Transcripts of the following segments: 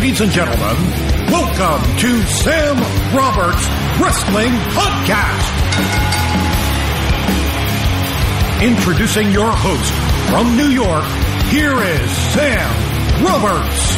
Ladies and gentlemen, welcome to Sam Roberts Wrestling Podcast. Introducing your host from New York, here is Sam Roberts.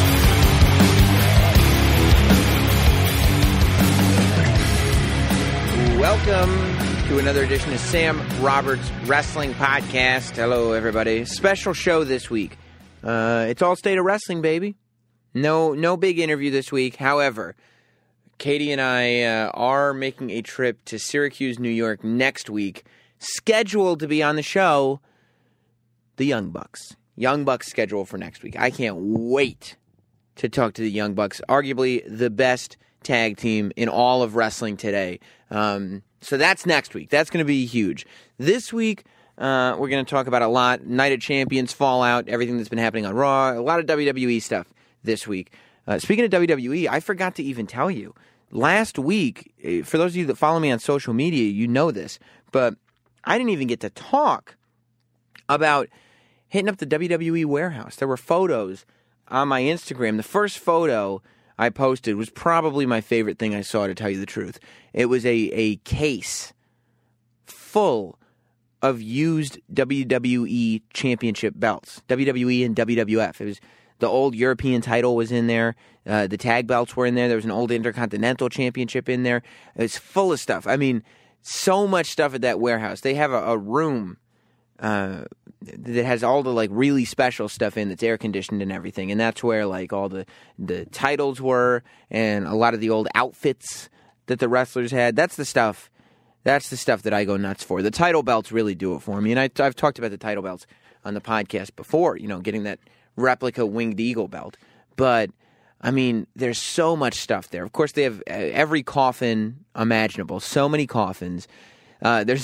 Welcome to another edition of Sam Roberts Wrestling Podcast. Hello, everybody. Special show this week. It's all State of Wrestling, baby. No big interview this week. However, Katie and I are making a trip to Syracuse, New York next week. Scheduled to be on the show, the Young Bucks. Young Bucks scheduled for next week. I can't wait to talk to the Young Bucks. Arguably the best tag team in all of wrestling today. So that's next week. That's going to be huge. This week, we're going to talk about a lot. Night of Champions, Fallout, everything that's been happening on Raw, a lot of WWE stuff this week. Speaking of WWE, I forgot to even tell you. Last week, for those of you that follow me on social media, you know this, but I didn't even get to talk about hitting up the WWE warehouse. There were photos on my Instagram. The first photo I posted was probably my favorite thing I saw, to tell you the truth. It was a case full of used WWE championship belts, WWE and WWF. It was the old European title was in there. The tag belts were in there. There was an old Intercontinental Championship in there. It was full of stuff. I mean, so much stuff at that warehouse. They have a room that has all the like really special stuff in that's air conditioned and everything, and that's where like all the titles were and a lot of the old outfits that the wrestlers had. That's the stuff that I go nuts for. The title belts really do it for me, and I've talked about the title belts on the podcast before. You know, getting that replica Winged Eagle belt, but I mean, there's so much stuff there. Of course, they have every coffin imaginable. So many coffins. There's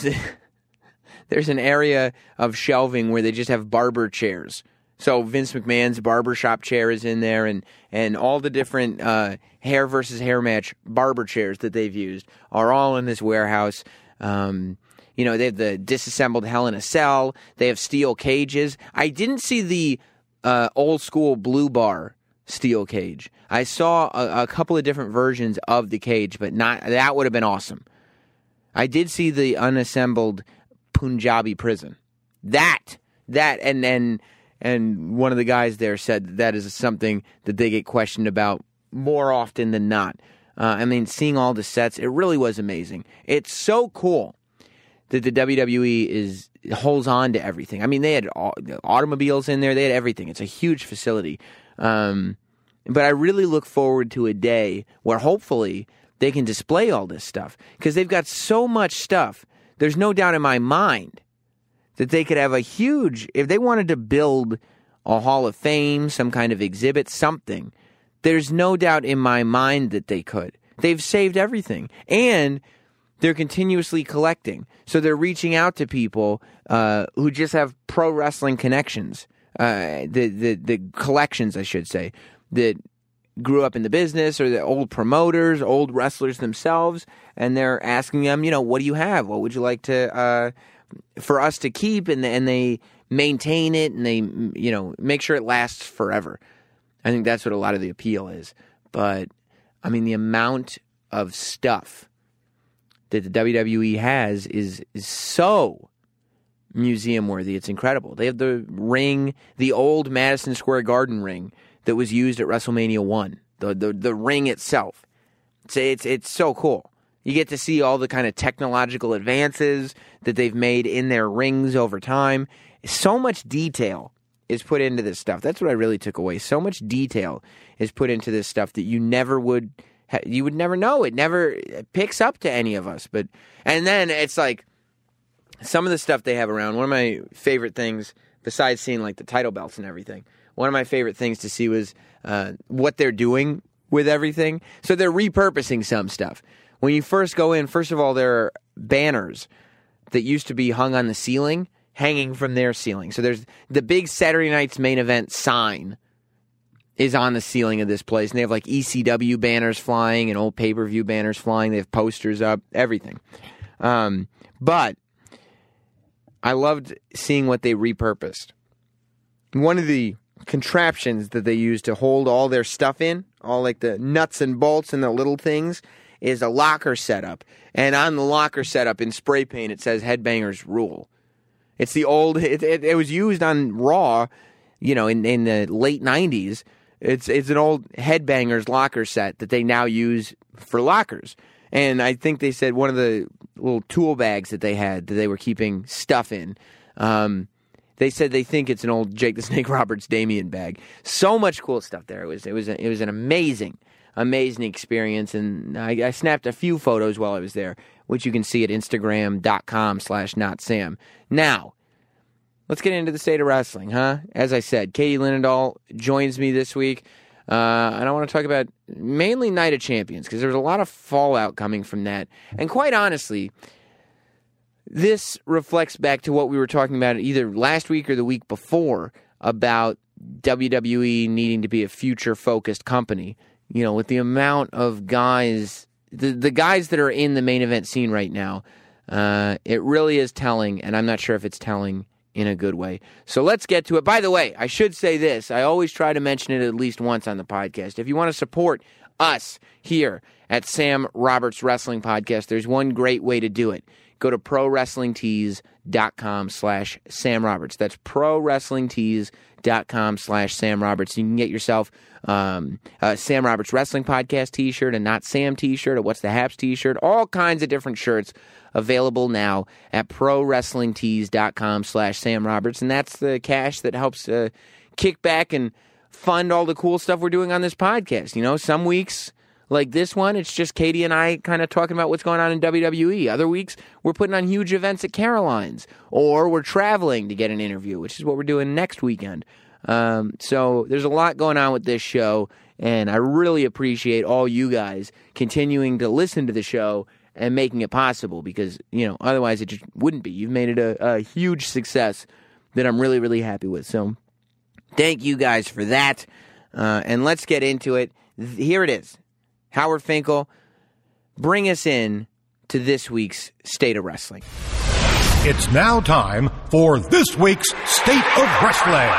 an area of shelving where they just have barber chairs. So Vince McMahon's barbershop chair is in there, and all the different hair versus hair match barber chairs that they've used are all in this warehouse. You know, they have the disassembled Hell in a Cell. They have steel cages. I didn't see the old school blue bar steel cage. I saw a couple of different versions of the cage, but not that would have been awesome. I did see the unassembled Punjabi prison. That and one of the guys there said that is something that they get questioned about more often than not. I mean, seeing all the sets, it really was amazing. It's so cool that the WWE holds on to everything. I mean, they had automobiles in there. They had everything. It's a huge facility. But I really look forward to a day where hopefully they can display all this stuff, because they've got so much stuff. There's no doubt in my mind that they could have a huge, if they wanted to build a Hall of Fame, some kind of exhibit, something, there's no doubt in my mind that they could. They've saved everything. And they're continuously collecting. So they're reaching out to people who just have pro wrestling connections, the collections, I should say, that grew up in the business, or the old promoters, old wrestlers themselves, and they're asking them, you know, what do you have? What would you like to for us to keep? And they maintain it, and they, you know, make sure it lasts forever. I think that's what a lot of the appeal is. But I mean, the amount of stuff that the WWE has is so museum worthy. It's incredible. They have the ring, the old Madison Square Garden ring that was used at WrestleMania 1. The ring itself. It's so cool. You get to see all the kind of technological advances that they've made in their rings over time. So much detail is put into this stuff. That's what I really took away. So much detail is put into this stuff that you would never know. It never picks up to any of us. And then it's like some of the stuff they have around. One of my favorite things, besides seeing like the title belts and everything, one of my favorite things to see was what they're doing with everything. So they're repurposing some stuff. When you first go in, first of all, there are banners that used to be hung on the ceiling, hanging from their ceiling. So there's the big Saturday Night's Main Event sign is on the ceiling of this place. And they have like ECW banners flying and old pay-per-view banners flying. They have posters up, everything. But I loved seeing what they repurposed. One of the contraptions that they use to hold all their stuff in, all like the nuts and bolts and the little things, is a locker setup. And on the locker setup in spray paint, it says Headbangers Rule. It's the old, it was used on Raw, in the late 90s. It's an old Headbangers locker set that they now use for lockers. And I think they said one of the little tool bags that they had that they were keeping stuff in, they said they think it's an old Jake the Snake Roberts Damien bag. So much cool stuff there. It was an amazing experience, and I snapped a few photos while I was there, which you can see at Instagram.com/NotSam. Now, let's get into the state of wrestling, huh? As I said, Katie Linendahl joins me this week, and I want to talk about mainly Night of Champions, because there was a lot of fallout coming from that. And quite honestly, this reflects back to what we were talking about either last week or the week before about WWE needing to be a future-focused company. With the amount of guys, the guys that are in the main event scene right now, it really is telling, and I'm not sure if it's telling in a good way. So let's get to it. By the way, I should say this. I always try to mention it at least once on the podcast. If you want to support us here at Sam Roberts Wrestling Podcast, there's one great way to do it. Go to ProWrestlingTees.com/Sam Roberts. That's ProWrestlingTees.com/Sam Roberts. You can get yourself a Sam Roberts Wrestling Podcast t-shirt, a Not Sam t-shirt, a What's the Haps t-shirt, all kinds of different shirts available now at ProWrestlingTees.com/Sam Roberts. And that's the cash that helps kick back and fund all the cool stuff we're doing on this podcast. Some weeks, like this one, it's just Katie and I kind of talking about what's going on in WWE. Other weeks, we're putting on huge events at Caroline's, or we're traveling to get an interview, which is what we're doing next weekend. So there's a lot going on with this show, and I really appreciate all you guys continuing to listen to the show and making it possible, because, otherwise it just wouldn't be. You've made it a huge success that I'm really, really happy with. So thank you guys for that. And let's get into it. Here it is. Howard Finkel, bring us in to this week's State of Wrestling. It's now time for this week's State of Wrestling.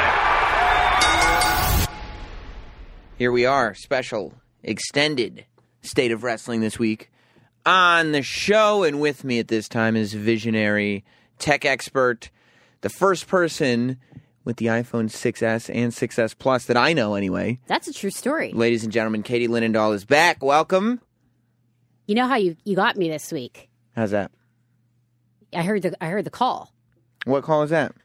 Here we are, special, extended State of Wrestling this week. On the show, and with me at this time is visionary, tech expert, the first person with the iPhone 6S and 6S Plus that I know anyway. That's a true story. Ladies and gentlemen, Katie Linendahl is back. Welcome. You know how you got me this week? How's that? I heard the call. What call is that?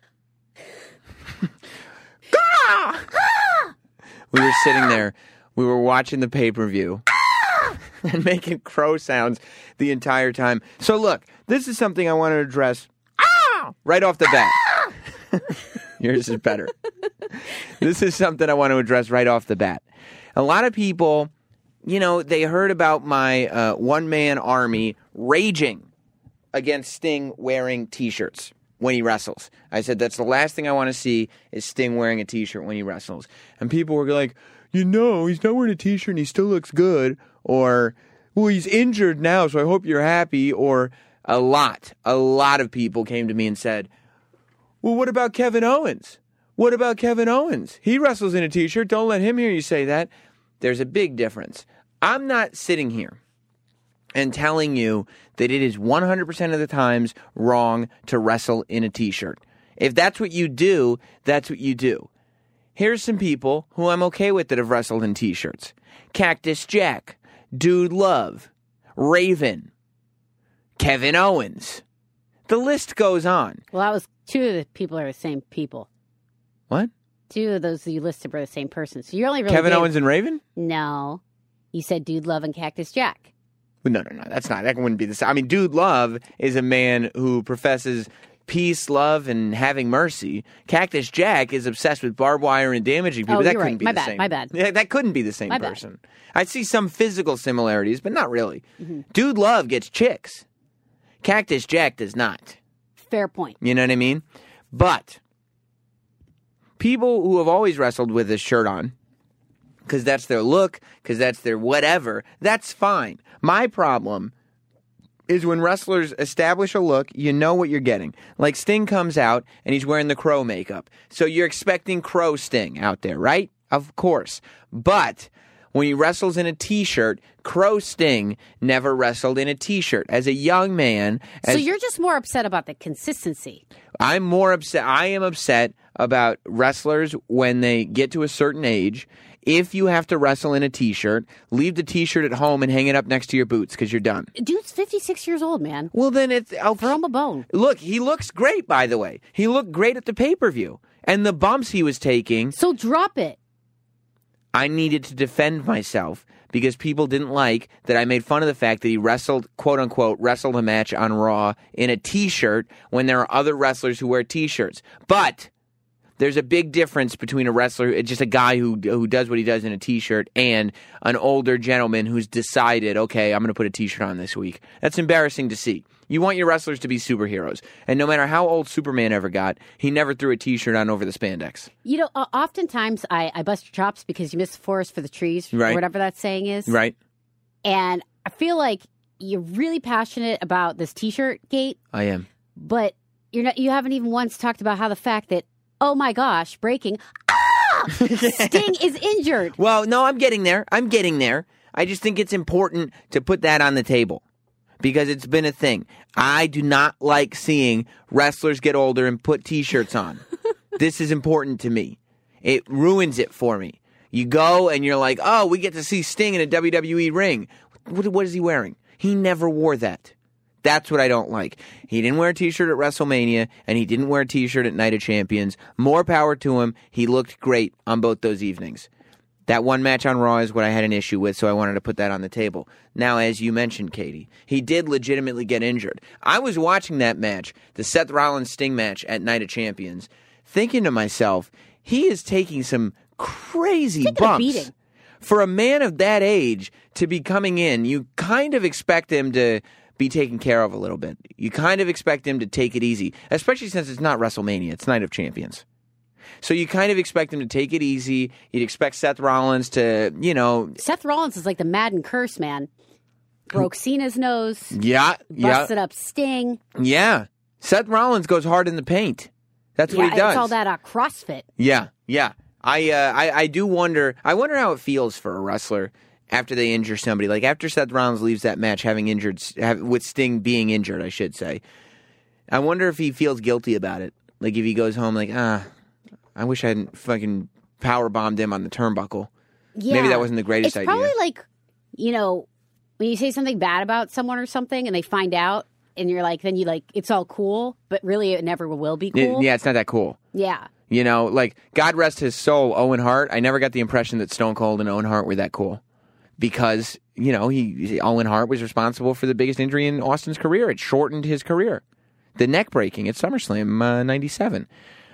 We were sitting there. We were watching the pay-per-view and making crow sounds the entire time. So look, this is something I want to address right off the bat. Yours is better. This is something I want to address right off the bat. A lot of people, they heard about my one-man army raging against Sting wearing T-shirts when he wrestles. I said, that's the last thing I want to see is Sting wearing a T-shirt when he wrestles. And people were like, he's not wearing a T-shirt and he still looks good. Or, well, he's injured now, so I hope you're happy. Or a lot of people came to me and said, well, what about Kevin Owens? What about Kevin Owens? He wrestles in a T-shirt. Don't let him hear you say that. There's a big difference. I'm not sitting here and telling you that it is 100% of the times wrong to wrestle in a T-shirt. If that's what you do, that's what you do. Here's some people who I'm okay with that have wrestled in T-shirts. Cactus Jack, Dude Love, Raven, Kevin Owens. The list goes on. Well, that was two of the people are the same people. What? Two of those you listed were the same person. So you're only really Kevin Owens and Raven? No. You said Dude Love and Cactus Jack. No, that's not. That wouldn't be the same. I mean, Dude Love is a man who professes peace, love, and having mercy. Cactus Jack is obsessed with barbed wire and damaging people. Oh, that you're couldn't right. be the same. My bad. Yeah, that couldn't be the same person. I see some physical similarities, but not really. Mm-hmm. Dude Love gets chicks. Cactus Jack does not. Fair point. You know what I mean? But people who have always wrestled with a shirt on, because that's their look, because that's their whatever, that's fine. My problem is when wrestlers establish a look, you know what you're getting. Like Sting comes out and he's wearing the Crow makeup. So you're expecting Crow Sting out there, right? Of course. But when he wrestles in a T-shirt, Crow Sting never wrestled in a T-shirt. As a young man... So you're just more upset about the consistency. I'm more upset. I am upset about wrestlers when they get to a certain age. If you have to wrestle in a T-shirt, leave the T-shirt at home and hang it up next to your boots because you're done. Dude's 56 years old, man. Well, then it's... I'll Throw him a bone. Look, he looks great, by the way. He looked great at the pay-per-view. And the bumps he was taking... So drop it. I needed to defend myself because people didn't like that I made fun of the fact that he wrestled, quote-unquote, wrestled a match on Raw in a T-shirt when there are other wrestlers who wear T-shirts. But... there's a big difference between a wrestler, just a guy who does what he does in a T-shirt, and an older gentleman who's decided, okay, I'm going to put a T-shirt on this week. That's embarrassing to see. You want your wrestlers to be superheroes. And no matter how old Superman ever got, he never threw a T-shirt on over the spandex. You know, oftentimes I bust your chops because you miss the forest for the trees, Right. or whatever that saying is. Right? And I feel like you're really passionate about this T-shirt gate, I am. but you haven't even once talked about how the fact that, oh my gosh, breaking, Sting is injured. Well, no, I'm getting there. I just think it's important to put that on the table because it's been a thing. I do not like seeing wrestlers get older and put T-shirts on. This is important to me. It ruins it for me. You go and you're like, oh, we get to see Sting in a WWE ring. What is he wearing? He never wore that. That's what I don't like. He didn't wear a T-shirt at WrestleMania, and he didn't wear a T-shirt at Night of Champions. More power to him. He looked great on both those evenings. That one match on Raw is what I had an issue with, so I wanted to put that on the table. Now, as you mentioned, Katie, he did legitimately get injured. I was watching that match, the Seth Rollins-Sting match at Night of Champions, thinking to myself, he is taking some crazy bumps. A beating. For a man of that age to be coming in, you kind of expect him to be taken care of a little bit. You kind of expect him to take it easy, especially since it's not WrestleMania, it's Night of Champions. So you kind of expect him to take it easy. You'd expect Seth Rollins to, Seth Rollins is like the Madden curse, man. Broke Cena's nose. Yeah. Busted up Sting. Yeah. Seth Rollins goes hard in the paint. That's what he does. It's all that CrossFit. Yeah. I do wonder. I wonder how it feels for a wrestler after they injure somebody. Like after Seth Rollins leaves that match with Sting being injured, I should say. I wonder if he feels guilty about it. Like if he goes home like, I wish I hadn't fucking powerbombed him on the turnbuckle. Yeah. Maybe that wasn't the greatest idea. It's probably like, when you say something bad about someone or something and they find out and you're like, then you like, it's all cool, but really it never will be cool. Yeah, it's not that cool. Yeah. Like, God rest his soul, Owen Hart. I never got the impression that Stone Cold and Owen Hart were that cool. Because, Owen Hart was responsible for the biggest injury in Austin's career. It shortened his career. The neck breaking at SummerSlam 97.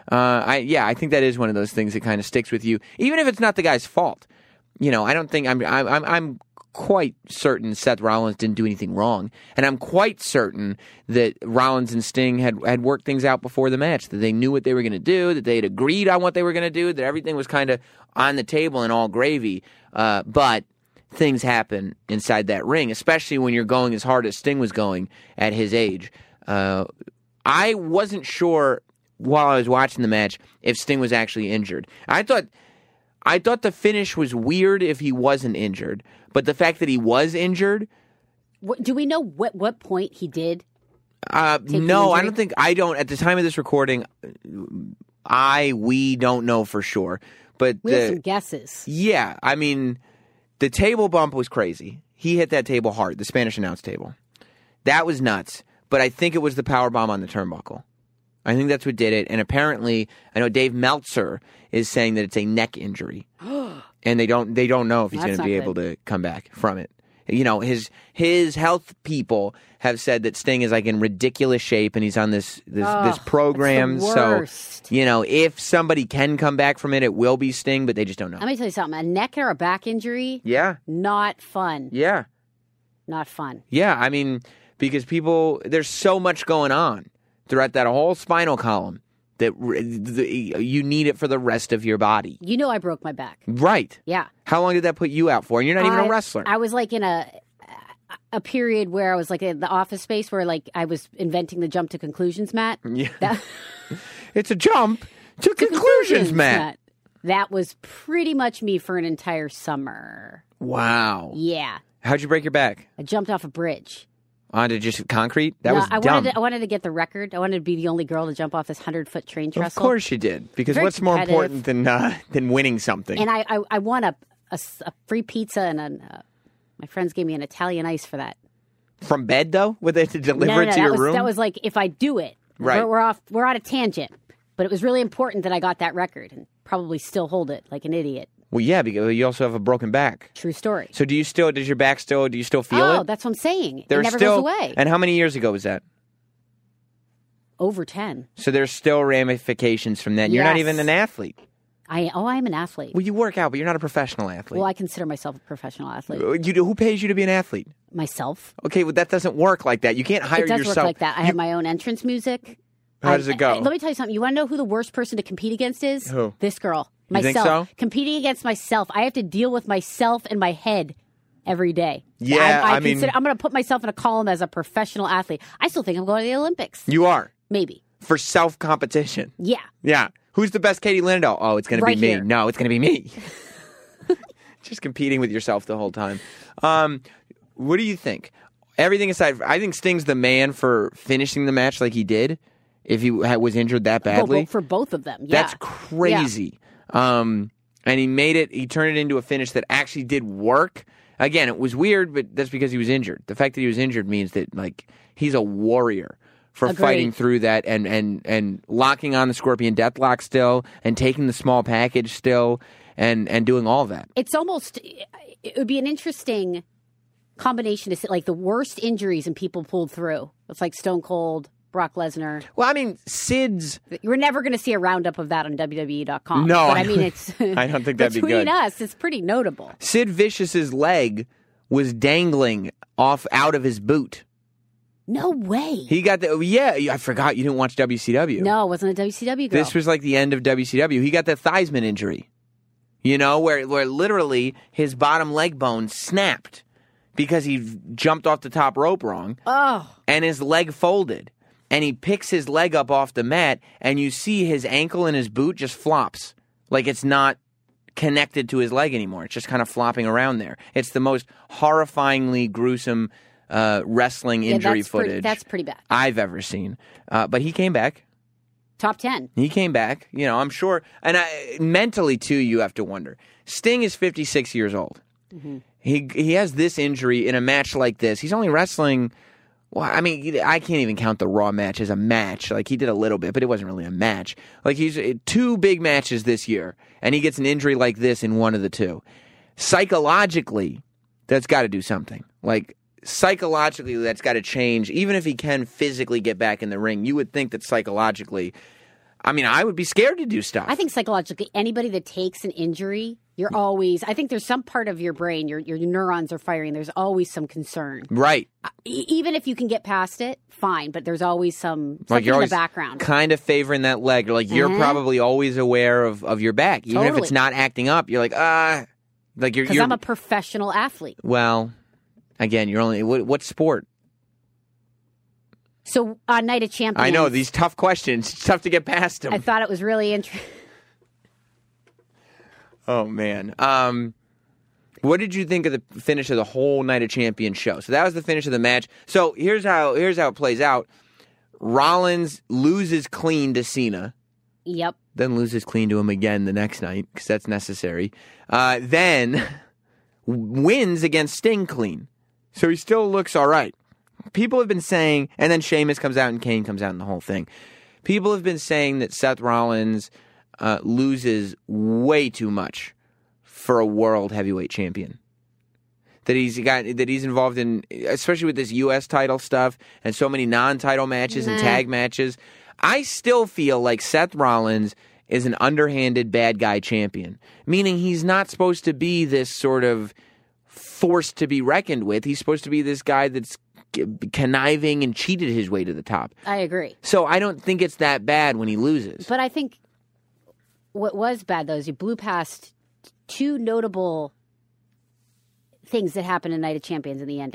I think that is one of those things that kind of sticks with you, even if it's not the guy's fault. I don't think I'm quite certain Seth Rollins didn't do anything wrong, and I'm quite certain that Rollins and Sting had worked things out before the match, that they knew what they were going to do, that they had agreed on what they were going to do, that everything was kind of on the table and all gravy. But things happen inside that ring, especially when you're going as hard as Sting was going at his age. I wasn't sure while I was watching the match if Sting was actually injured. I thought the finish was weird if he wasn't injured, but the fact that he was injured. Do we know what point he did? No, I don't think. I don't. At the time of this recording, we don't know for sure. But we have some guesses. Yeah, I mean, the table bump was crazy. He hit that table hard, the Spanish announce table. That was nuts. But I think it was the powerbomb on the turnbuckle. I think that's what did it. And apparently, I know Dave Meltzer is saying that it's a neck injury, and they don't know if he's going to be able to come back from it. His health people have said that Sting is like in ridiculous shape, and he's on this program. That's the worst. So if somebody can come back from it, it will be Sting, but they just don't know. Let me tell you something: a neck or a back injury, not fun. Yeah, not fun. Yeah, I mean, because there's so much going on throughout that whole spinal column that you need it for the rest of your body. I broke my back. Right. Yeah. How long did that put you out for? And you're not even a wrestler. I was like a period where I was like in the Office Space where like I was inventing the jump to conclusions, Matt. Yeah. It's a jump to conclusions, Matt. That was pretty much me for an entire summer. Wow. Yeah. How'd you break your back? I jumped off a bridge. Onto just concrete? That was I dumb. wanted to get the record. I wanted to be the only girl to jump off this 100-foot train trestle. Of course you did. Because Very what's more competitive. important than winning something? And I won a free pizza and my friends gave me an Italian ice for that. From bed, though? Would they have to deliver it to your room? That was like, if I do it, Right. we're on a tangent. But it was really important that I got that record and probably still hold it like an idiot. Well, yeah, because you also have a broken back. True story. So do you still feel it? That's what I'm saying. There's it never still, goes away. And how many years ago was that? Over 10. So there's still ramifications from that. You're not Yes. even an athlete. I'm an athlete. Well, you work out, but you're not a professional athlete. Well, I consider myself a professional athlete. Who pays you to be an athlete? Myself. Okay, well, that doesn't work like that. You can't hire It does yourself. work like that. I have my own entrance music. How does it go? Let me tell you something. You want to know who the worst person to compete against is? Who? This girl. You think Myself. so? Competing against myself. I have to deal with myself in my head every day. Yeah, I mean- I'm going to put myself in a column as a professional athlete. I still think I'm going to the Olympics. You are. Maybe. For self-competition. Yeah. Yeah. Who's the best Katie Linendoll? Oh, it's going to Right be me. here. No, it's going to be me. Just competing with yourself the whole time. What do you think? Everything aside, I think Sting's the man for finishing the match like he did if he was injured that badly. Well, for both of them. Yeah. That's crazy. And he made it, he turned it into a finish that actually did work. Again, it was weird, but that's because he was injured. The fact that he was injured means that, like, he's a warrior for Agreed. fighting through that and locking on the Scorpion Deathlock still and taking the small package still and doing all that. It's almost, it would be an interesting combination to see, like, the worst injuries and people pulled through. It's like Stone Cold, Brock Lesnar. Well, I mean, Sid's... You're never going to see a roundup of that on WWE.com. No, but I mean, it's I don't think that'd be between good. us, it's pretty notable. Sid Vicious's leg was dangling out of his boot. No way. He got I forgot you didn't watch WCW. No, it wasn't a WCW girl. This was like the end of WCW. He got the Theismann injury, where literally his bottom leg bone snapped because he jumped off the top rope wrong. Oh. And his leg folded. And he picks his leg up off the mat, and you see his ankle and his boot just flops. Like it's not connected to his leg anymore. It's just kind of flopping around there. It's the most horrifyingly gruesome wrestling injury footage that's pretty bad. I've ever seen. But he came back. Top 10. He came back. I'm sure. And mentally, too, you have to wonder. Sting is 56 years old. Mm-hmm. He has this injury in a match like this. He's only wrestling... Well, I mean, I can't even count the Raw match as a match. Like, he did a little bit, but it wasn't really a match. Like, he's 2 big matches this year, and he gets an injury like this in one of the 2. Psychologically, that's got to do something. Like, psychologically, that's got to change. Even if he can physically get back in the ring, you would think that psychologically... I mean, I would be scared to do stuff. I think psychologically, anybody that takes an injury, you're always, I think there's some part of your brain, your neurons are firing. There's always some concern. Right. Even if you can get past it, fine, but there's always something Like you're in always the background. kind of favoring that leg. Like you're probably always aware of your back. Even if Totally. it's not acting up, you're like, like you're... Because I'm a professional athlete. Well, again, you're only... What sport? So on Night of Champions... I know, these tough questions. It's tough to get past them. I thought it was really interesting. Oh, man. What did you think of the finish of the whole Night of Champions show? So that was the finish of the match. So here's how it plays out. Rollins loses clean to Cena. Yep. Then loses clean to him again the next night, because that's necessary. Then wins against Sting clean. So he still looks all right. People have been saying, and then Sheamus comes out and Kane comes out and the whole thing. People have been saying that Seth Rollins loses way too much for a world heavyweight champion. That he's involved in, especially with this U.S. title stuff and so many non-title matches and tag matches. I still feel like Seth Rollins is an underhanded bad guy champion, meaning he's not supposed to be this sort of force to be reckoned with. He's supposed to be this guy that's conniving and cheated his way to the top. I agree. So I don't think it's that bad when he loses. But I think what was bad, though, is you blew past 2 notable things that happened in Night of Champions in the ending.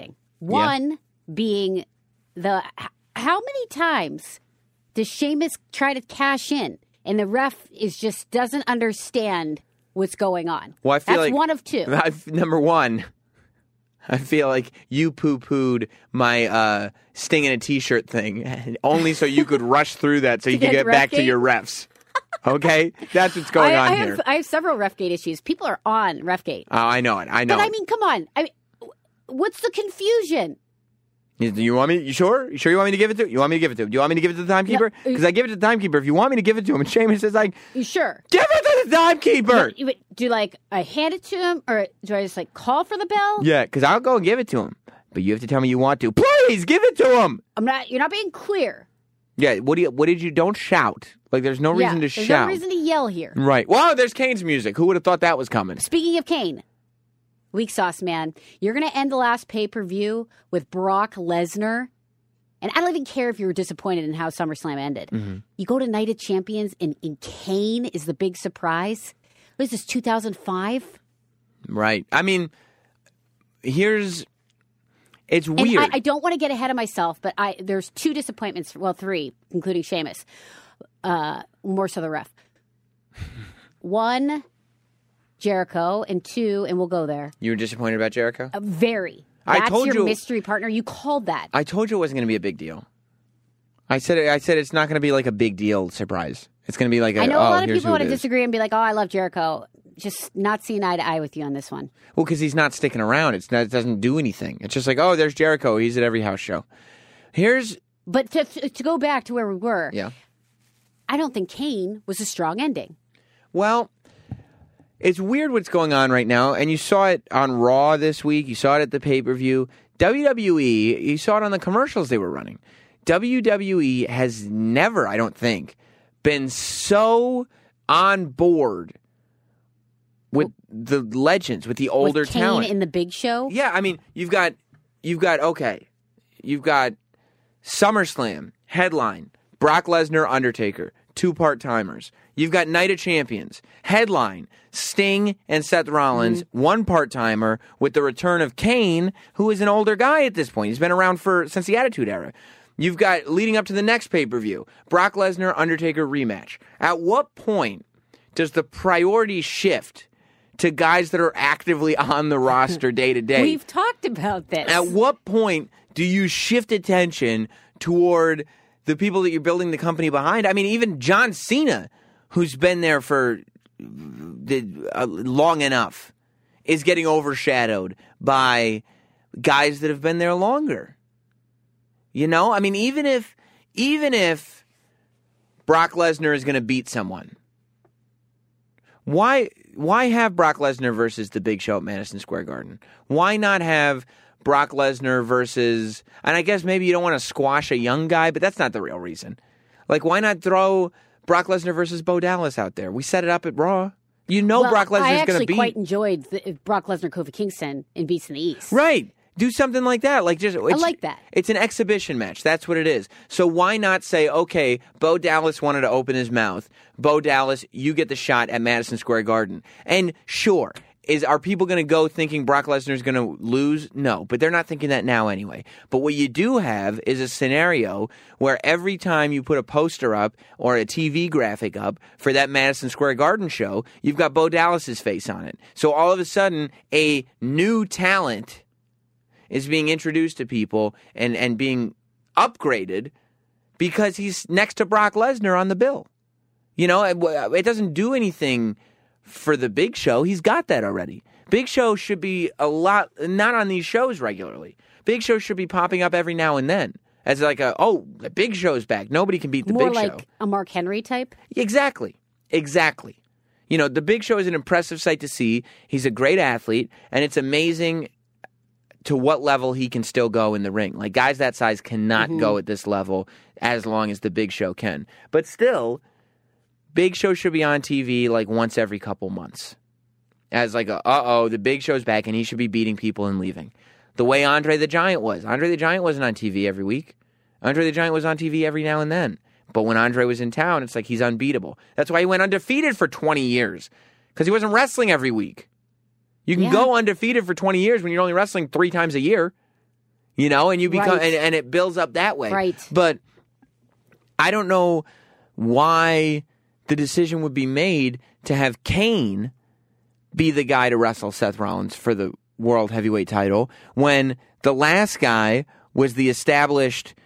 One being how many times does Sheamus try to cash in and the ref just doesn't understand what's going on? Well, I feel That's like one of two. Number one, I feel like you poo-pooed my Sting in a T-shirt thing only so you could rush through that so you could get back to your refs. Okay? That's what's going on here. I have several Refgate issues. People are on Refgate. Oh, I know it. I know But it. I mean, come on. What's the confusion? You want me? You sure? You sure you want me to give it to? You want me to give it to him? Do you want me to give it to the timekeeper? Because I give it to the timekeeper. If you want me to give it to him, and Sheamus says like, You sure? give it to the timekeeper. But do I hand it to him, or do I just call for the bell? Yeah, because I'll go and give it to him. But you have to tell me you want to. Please give it to him. You're not being clear. Yeah. What did you? Don't shout. Like there's no reason to there's shout. no reason to yell here. Right. Wow. There's Kane's music. Who would have thought that was coming? Speaking of Kane, weak sauce man, you're going to end the last pay-per-view with Brock Lesnar. And I don't even care if you were disappointed in how SummerSlam ended. Mm-hmm. You go to Night of Champions, and Kane is the big surprise. What is this, 2005? Right. I mean, it's And weird. I don't want to get ahead of myself, but there's two disappointments. Well, three, including Sheamus. More so the ref. One, Jericho, and two, and we'll go there. You were disappointed about Jericho? Very. I That's told your you- mystery partner. You called that. I told you it wasn't going to be a big deal. I said it's not going to be like a big deal surprise. It's going to be like I know a lot of here's people who want it to is. disagree and be like, oh, I love Jericho. Just not seeing eye to eye with you on this one. Well, because he's not sticking around. It doesn't do anything. It's just like, oh, there's Jericho. He's at every house show. But to go back to where we were, Yeah. I don't think Kane was a strong ending. Well, it's weird what's going on right now, and you saw it on Raw this week. You saw it at the pay-per-view. WWE, you saw it on the commercials they were running. WWE has never, I don't think, been so on board with the legends, with the older with Kane talent. in the Big Show. Yeah, I mean, you've got SummerSlam headline, Brock Lesnar, Undertaker, two part-timers. You've got Night of Champions headline, Sting and Seth Rollins, one part-timer with the return of Kane, who is an older guy at this point. He's been around since the Attitude Era. You've got leading up to the next pay-per-view, Brock Lesnar, Undertaker rematch. At what point does the priority shift to guys that are actively on the roster day to day? We've talked about this. At what point do you shift attention toward the people that you're building the company behind? I mean, even John Cena, who's been there for long enough, is getting overshadowed by guys that have been there longer. You know, I mean, even if Brock Lesnar is going to beat someone, why have Brock Lesnar versus the Big Show at Madison Square Garden? Why not have Brock Lesnar versus, and I guess maybe you don't want to squash a young guy, but that's not the real reason. Like, why not throw Brock Lesnar versus Bo Dallas out there? We set it up at Raw. You know Brock Lesnar's going to beat. I actually quite enjoyed Brock Lesnar, Kofi Kingston in Beast in the East. Right. Do something like that. I like that. It's an exhibition match. That's what it is. So why not say, okay, Bo Dallas wanted to open his mouth. Bo Dallas, you get the shot at Madison Square Garden. And sure, are people going to go thinking Brock Lesnar's going to lose? No, but they're not thinking that now anyway. But what you do have is a scenario where every time you put a poster up or a TV graphic up for that Madison Square Garden show, you've got Bo Dallas's face on it. So all of a sudden, a new talent is being introduced to people and being upgraded because he's next to Brock Lesnar on the bill. You know, it doesn't do anything for the Big Show. He's got that already. Big Show should be not on these shows regularly. Big Show should be popping up every now and then as like the Big Show's back. Nobody can beat the More Big like Show. a Mark Henry type? Exactly. You know, the Big Show is an impressive sight to see. He's a great athlete, and it's amazing to what level he can still go in the ring. Like, guys that size cannot go at this level as long as the Big Show can. But still, Big Show should be on TV like once every couple months. As like, the Big Show's back and he should be beating people and leaving. The way Andre the Giant was. Andre the Giant wasn't on TV every week. Andre the Giant was on TV every now and then. But when Andre was in town, it's like he's unbeatable. That's why he went undefeated for 20 years. Because he wasn't wrestling every week. You can go undefeated for 20 years when you're only wrestling 3 times a year. you know, and you become, Right. and it builds up that way. Right. But I don't know why the decision would be made to have Kane be the guy to wrestle Seth Rollins for the World Heavyweight title when the last guy was the established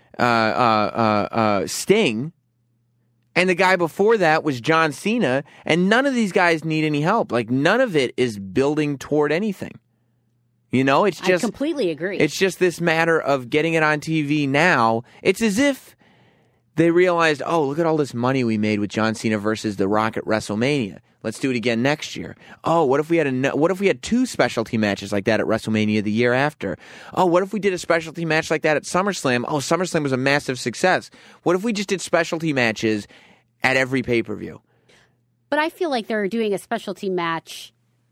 Sting, and the guy before that was John Cena, and none of these guys need any help. Like, none of it is building toward anything. You know, it's just... I completely agree. It's just this matter of getting it on TV now. It's as if they realized, oh, look at all this money we made with John Cena versus The Rock at WrestleMania. Let's do it again next year. Oh, what if we had two specialty matches like that at WrestleMania the year after? Oh, what if we did a specialty match like that at SummerSlam? Oh, SummerSlam was a massive success. What if we just did specialty matches at every pay-per-view? But I feel like they're doing a specialty match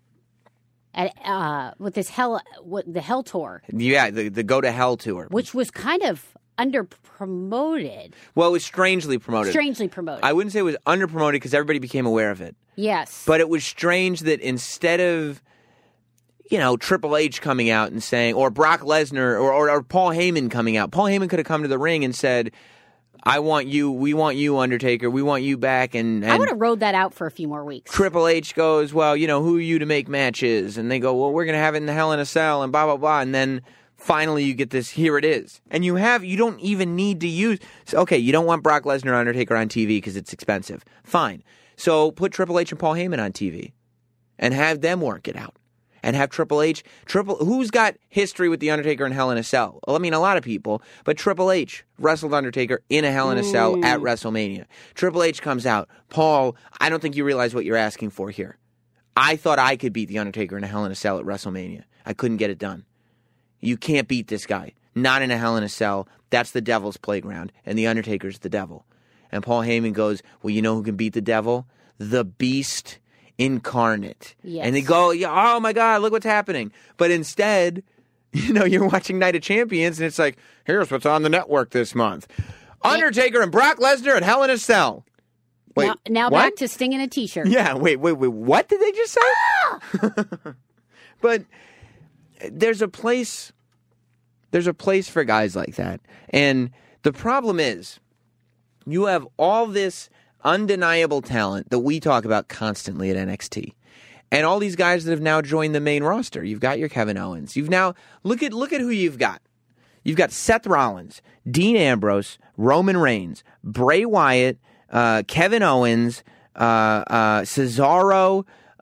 at with the Hell Tour, Yeah, the Go to Hell tour. which was kind of under-promoted, Well, it was strangely promoted. strangely promoted. I wouldn't say it was under-promoted because everybody became aware of it. Yes. But it was strange that instead of, you know, Triple H coming out and saying, or Brock Lesnar, or Paul Heyman coming out. Paul Heyman could have come to the ring and said, we want you, Undertaker, we want you back. And I would have rode that out for a few more weeks. Triple H goes, well, you know, who are you to make matches? And they go, well, we're going to have it in the Hell in a Cell and blah, blah, blah. And then finally you get this, here it is. And you don't even need to use, okay, you don't want Brock Lesnar or Undertaker on TV because it's expensive. Fine. So put Triple H and Paul Heyman on TV and have them work it out. And have Triple H, who's got history with The Undertaker in Hell in a Cell? Well, I mean, a lot of people, but Triple H wrestled Undertaker in a Hell in a Cell at WrestleMania. Triple H comes out, Paul, I don't think you realize what you're asking for here. I thought I could beat The Undertaker in a Hell in a Cell at WrestleMania. I couldn't get it done. You can't beat this guy. Not in a Hell in a Cell. That's the devil's playground, and The Undertaker's the devil. And Paul Heyman goes, well, you know who can beat the devil? The Beast incarnate. Yes. And they go, oh my God, look what's happening. But instead, you know, you're watching Night of Champions, and it's like, here's what's on the network this month. Undertaker and Brock Lesnar at Hell in a Cell. Wait, now what? back to Sting in a T-shirt. Yeah, wait, what did they just say? But there's a place for guys like that. And the problem is, you have all this undeniable talent that we talk about constantly at NXT. And all these guys that have now joined the main roster. You've got your Kevin Owens. You've now look at who you've got. You've got Seth Rollins, Dean Ambrose, Roman Reigns, Bray Wyatt, Kevin Owens, Cesaro,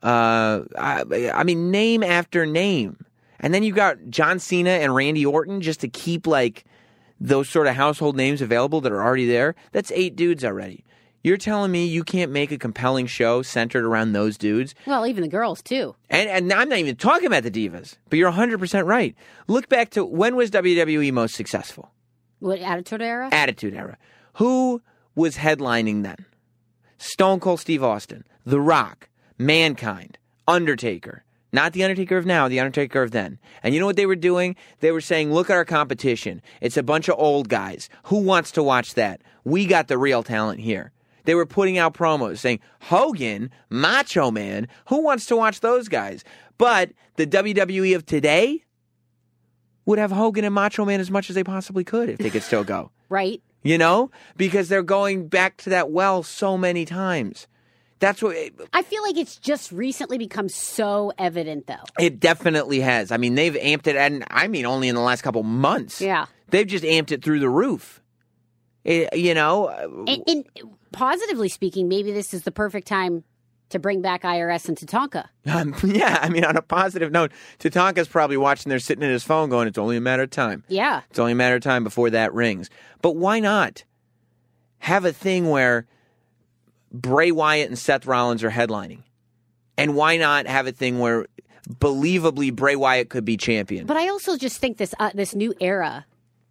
I mean, name after name. And then you've got John Cena and Randy Orton just to keep like those sort of household names available that are already there. That's 8 dudes already. You're telling me you can't make a compelling show centered around those dudes? Well, even the girls, too. And I'm not even talking about the divas, but you're 100% right. Look back to when was WWE most successful? What, Attitude Era? Attitude Era. Who was headlining then? Stone Cold Steve Austin, The Rock, Mankind, Undertaker. Not the Undertaker of now, the Undertaker of then. And you know what they were doing? They were saying, look at our competition. It's a bunch of old guys. Who wants to watch that? We got the real talent here. They were putting out promos saying, Hogan, Macho Man, who wants to watch those guys? But the WWE of today would have Hogan and Macho Man as much as they possibly could if they could still go. Right. You know? Because they're going back to that well so many times. That's what I feel like it's just recently become so evident, though. it definitely has. I mean, they've amped it, and I mean only in the last couple months. Yeah. They've just amped it through the roof. You know? And positively speaking, maybe this is the perfect time to bring back IRS and Tatanka. Yeah, I mean, on a positive note, Tatanka's probably watching there sitting at his phone going, it's only a matter of time. Yeah. It's only a matter of time before that rings. But why not have a thing where Bray Wyatt and Seth Rollins are headlining? And why not have a thing where believably Bray Wyatt could be champion? But I also just think this new era,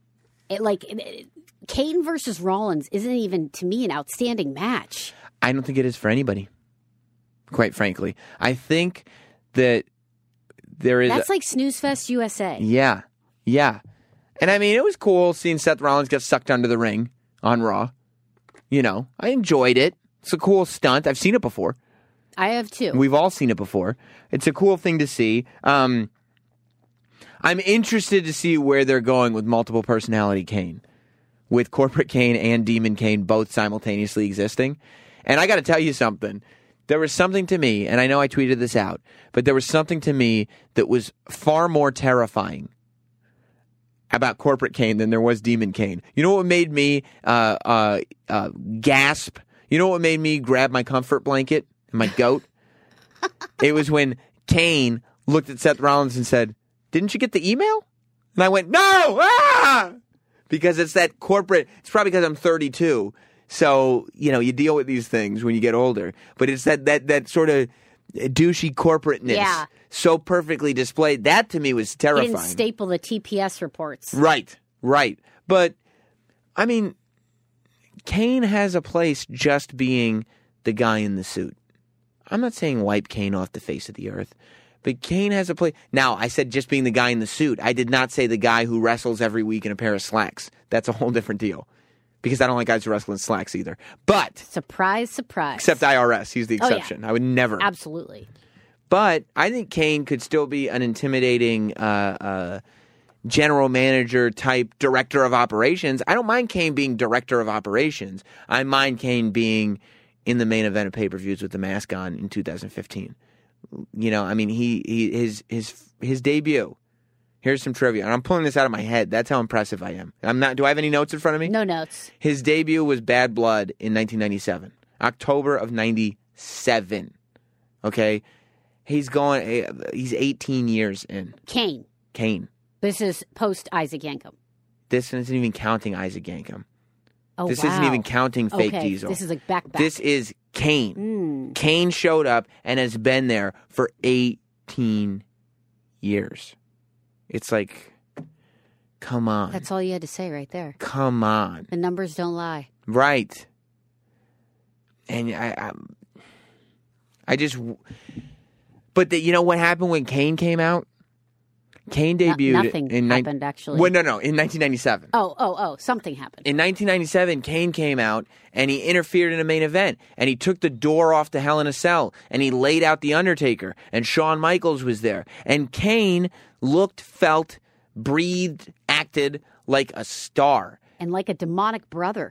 Kane versus Rollins isn't even, to me, an outstanding match. I don't think it is for anybody, quite frankly. I think that there is... That's like Snooze Fest USA. Yeah. And I mean, it was cool seeing Seth Rollins get sucked under the ring on Raw. You know, I enjoyed it. It's a cool stunt. I've seen it before. I have too. We've all seen it before. It's a cool thing to see. I I'm interested to see where they're going with multiple personality Kane, with corporate Kane and Demon Kane both simultaneously existing. And I got to tell you something. There was something to me, and I know I tweeted this out, but there was something to me that was far more terrifying about corporate Kane than there was Demon Kane. You know what made me gasp? You know what made me grab my comfort blanket and my goat? It was when Kane looked at Seth Rollins and said, "Didn't you get the email?" And I went, "No!" Ah! Because it's that corporate, it's probably because I'm 32. So, you deal with these things when you get older. But it's that sort of douchey corporateness so perfectly displayed. That to me was terrifying. He didn't staple the TPS reports. Right. But, I mean, Kane has a place just being the guy in the suit. I'm not saying wipe Kane off the face of the earth, but Kane has a place. Now, I said just being the guy in the suit. I did not say the guy who wrestles every week in a pair of slacks. That's a whole different deal. Because I don't like guys who wrestle in slacks either. But surprise. Except IRS. He's the exception. Oh, yeah. I would never. Absolutely. But I think Kane could still be an intimidating general manager type director of operations. I don't mind Kane being director of operations. I mind Kane being in the main event of pay-per-views with the mask on in 2015. His debut. Here's some trivia. And I'm pulling this out of my head. That's how impressive I am. Do I have any notes in front of me? No notes. His debut was Bad Blood in 1997. October of 97. Okay? He's 18 years in. Kane. This is post Isaac Yankem. This isn't even counting Isaac Yankem. Oh, this wow. isn't even counting Fake Diesel. This is like back. This is Kane. Kane showed up and has been there for 18 years. It's like, come on. That's all you had to say right there. Come on. The numbers don't lie. Right. And I just... But you know what happened when Kane came out? Kane debuted... Nothing happened, actually. Well, no, in 1997. Oh, something happened. In 1997, Kane came out, and he interfered in a main event, and he took the door off to Hell in a Cell, and he laid out The Undertaker, and Shawn Michaels was there. And Kane looked, felt, breathed, acted like a star. And like a demonic brother.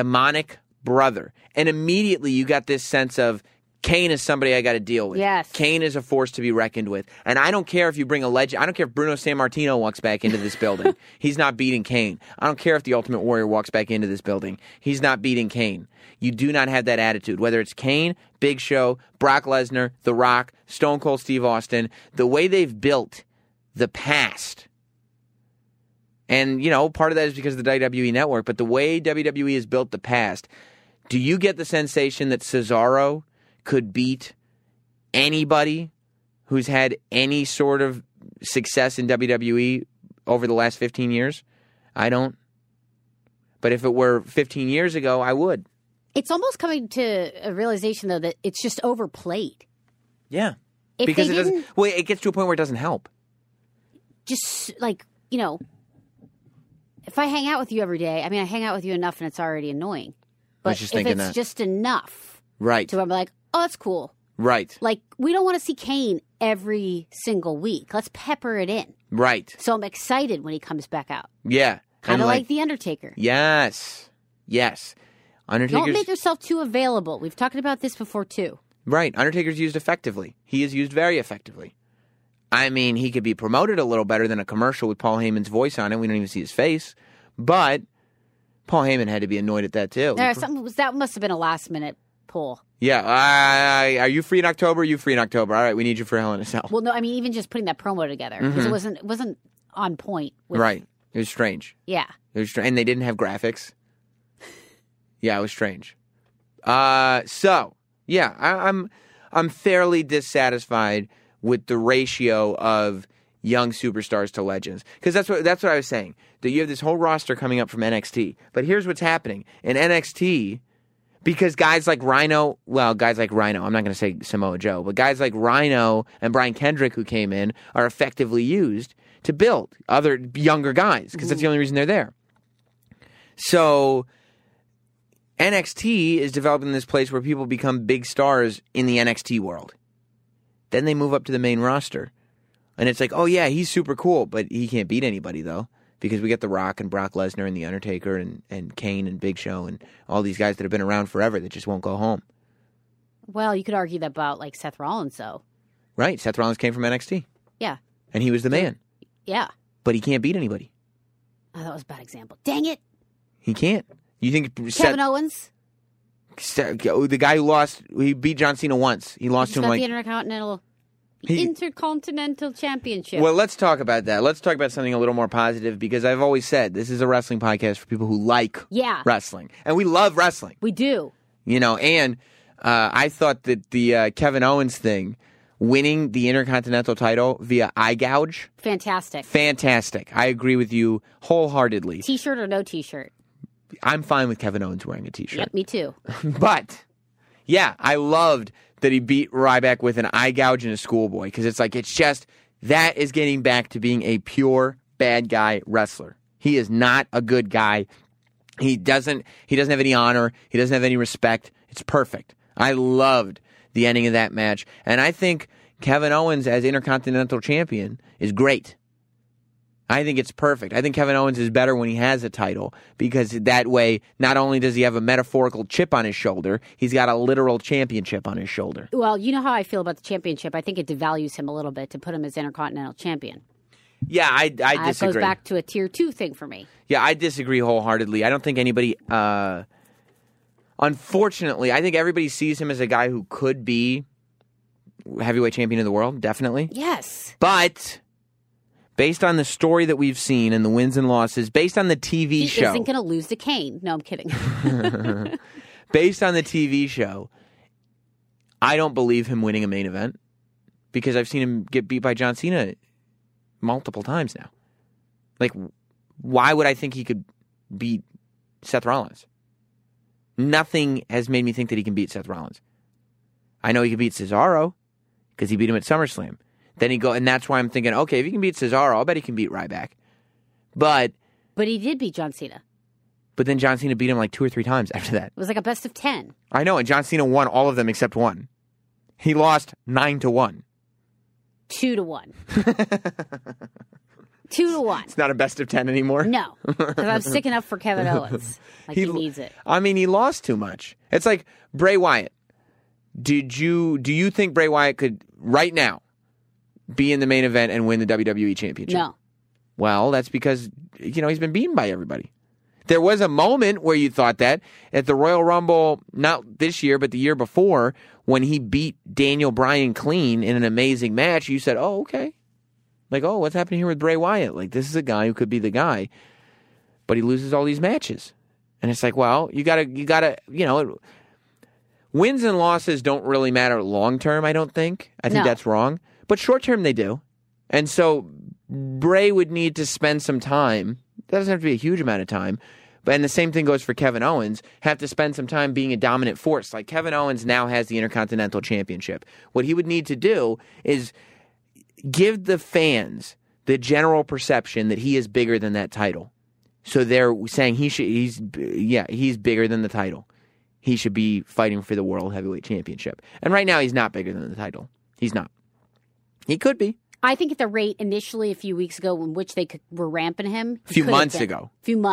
And immediately you got this sense of, Kane is somebody I got to deal with. Yes. Kane is a force to be reckoned with. And I don't care if you bring a legend. I don't care if Bruno Sammartino walks back into this building. He's not beating Kane. I don't care if the Ultimate Warrior walks back into this building. He's not beating Kane. You do not have that attitude. Whether it's Kane, Big Show, Brock Lesnar, The Rock, Stone Cold Steve Austin, the way they've built the past. And, part of that is because of the WWE Network. But the way WWE has built the past, do you get the sensation that Cesaro could beat anybody who's had any sort of success in WWE over the last 15 years? I don't. But if it were 15 years ago, I would. It's almost coming to a realization, though, that it's just overplayed. Yeah. If because they it doesn't. Well, it gets to a point where it doesn't help. Just like, if I hang out with you every day, I hang out with you enough and it's already annoying. But if it's just enough. Right. To where I'm like, oh, that's cool. Right. Like, we don't want to see Kane every single week. Let's pepper it in. Right. So I'm excited when he comes back out. Yeah. Kind of like The Undertaker. Yes. Undertaker's... Don't make yourself too available. We've talked about this before, too. Right. Undertaker's used effectively. He is used very effectively. He could be promoted a little better than a commercial with Paul Heyman's voice on it. We don't even see his face. But Paul Heyman had to be annoyed at that, too. That must have been a last-minute pull. Yeah. Are you free in October? All right, we need you for Hell in a Cell. Well, no, even just putting that promo together. Because it wasn't on point. Right. It was strange. Yeah. It was strange. And they didn't have graphics. Yeah, it was strange. I'm fairly dissatisfied with the ratio of young superstars to legends. Because that's what I was saying. That you have this whole roster coming up from NXT. But here's what's happening. In NXT, because guys like Rhino, I'm not going to say Samoa Joe, but guys like Rhino and Brian Kendrick who came in are effectively used to build other younger guys. Because that's the only reason they're there. So NXT is developing this place where people become big stars in the NXT world. Then they move up to the main roster. And it's like, oh, yeah, he's super cool, but he can't beat anybody, though, because we got The Rock and Brock Lesnar and The Undertaker and Kane and Big Show and all these guys that have been around forever that just won't go home. Well, you could argue that about, like, Seth Rollins, though. Right. Seth Rollins came from NXT. Yeah. And he was the man. Yeah. But he can't beat anybody. Oh, that was a bad example. Dang it. He can't. You think Kevin Owens? The guy who lost, he beat John Cena once. He lost to him the Intercontinental Championship. Well, let's talk about that. Let's talk about something a little more positive, because I've always said this is a wrestling podcast for people who like wrestling. And we love wrestling. We do. You know, and I thought that the Kevin Owens thing, winning the Intercontinental title via eye gouge. Fantastic. I agree with you wholeheartedly. T-shirt or no T-shirt? I'm fine with Kevin Owens wearing a T-shirt. Yep, me too. But, yeah, I loved that he beat Ryback with an eye gouge and a schoolboy, because it's like, it's just, that is getting back to being a pure bad guy wrestler. He is not a good guy. He doesn't have any honor. He doesn't have any respect. It's perfect. I loved the ending of that match. And I think Kevin Owens as Intercontinental Champion is great. I think it's perfect. I think Kevin Owens is better when he has a title, because that way, not only does he have a metaphorical chip on his shoulder, he's got a literal championship on his shoulder. Well, you know how I feel about the championship. I think it devalues him a little bit to put him as Intercontinental Champion. Yeah, I disagree. It goes back to a Tier 2 thing for me. Yeah, I disagree wholeheartedly. I don't think anybody... Unfortunately, I think everybody sees him as a guy who could be heavyweight champion of the world, definitely. Yes. But based on the story that we've seen and the wins and losses, based on the TV show... He isn't going to lose to Kane. No, I'm kidding. Based on the TV show, I don't believe him winning a main event, because I've seen him get beat by John Cena multiple times now. Like, why would I think he could beat Seth Rollins? Nothing has made me think that he can beat Seth Rollins. I know he can beat Cesaro because he beat him at SummerSlam. Then and that's why I'm thinking, okay, if he can beat Cesaro, I'll bet he can beat Ryback. But he did beat John Cena. But then John Cena beat him like 2 or 3 times after that. It was like a best of 10. I know, and John Cena won all of them except one. He lost 9-1. 2-1. 2-1. It's not a best of 10 anymore? No, because I'm sticking up for Kevin Owens. Like he needs it. I mean, he lost too much. It's like Bray Wyatt. Do you think Bray Wyatt could, right now, be in the main event and win the WWE Championship? No. Well, that's because, he's been beaten by everybody. There was a moment where you thought that at the Royal Rumble, not this year, but the year before, when he beat Daniel Bryan clean in an amazing match, you said, oh, okay. Like, oh, what's happening here with Bray Wyatt? Like, this is a guy who could be the guy, but he loses all these matches. And it's like, well, you gotta, wins and losses don't really matter long term, I don't think. I think that's wrong. But short term, they do. And so Bray would need to spend some time. That doesn't have to be a huge amount of time. And the same thing goes for Kevin Owens. Have to spend some time being a dominant force. Like, Kevin Owens now has the Intercontinental Championship. What he would need to do is give the fans the general perception that he is bigger than that title. So they're saying he's bigger than the title. He should be fighting for the World Heavyweight Championship. And right now, he's not bigger than the title. He's not. He could be. I think at the rate initially a few weeks ago in which they were ramping him. A few months ago.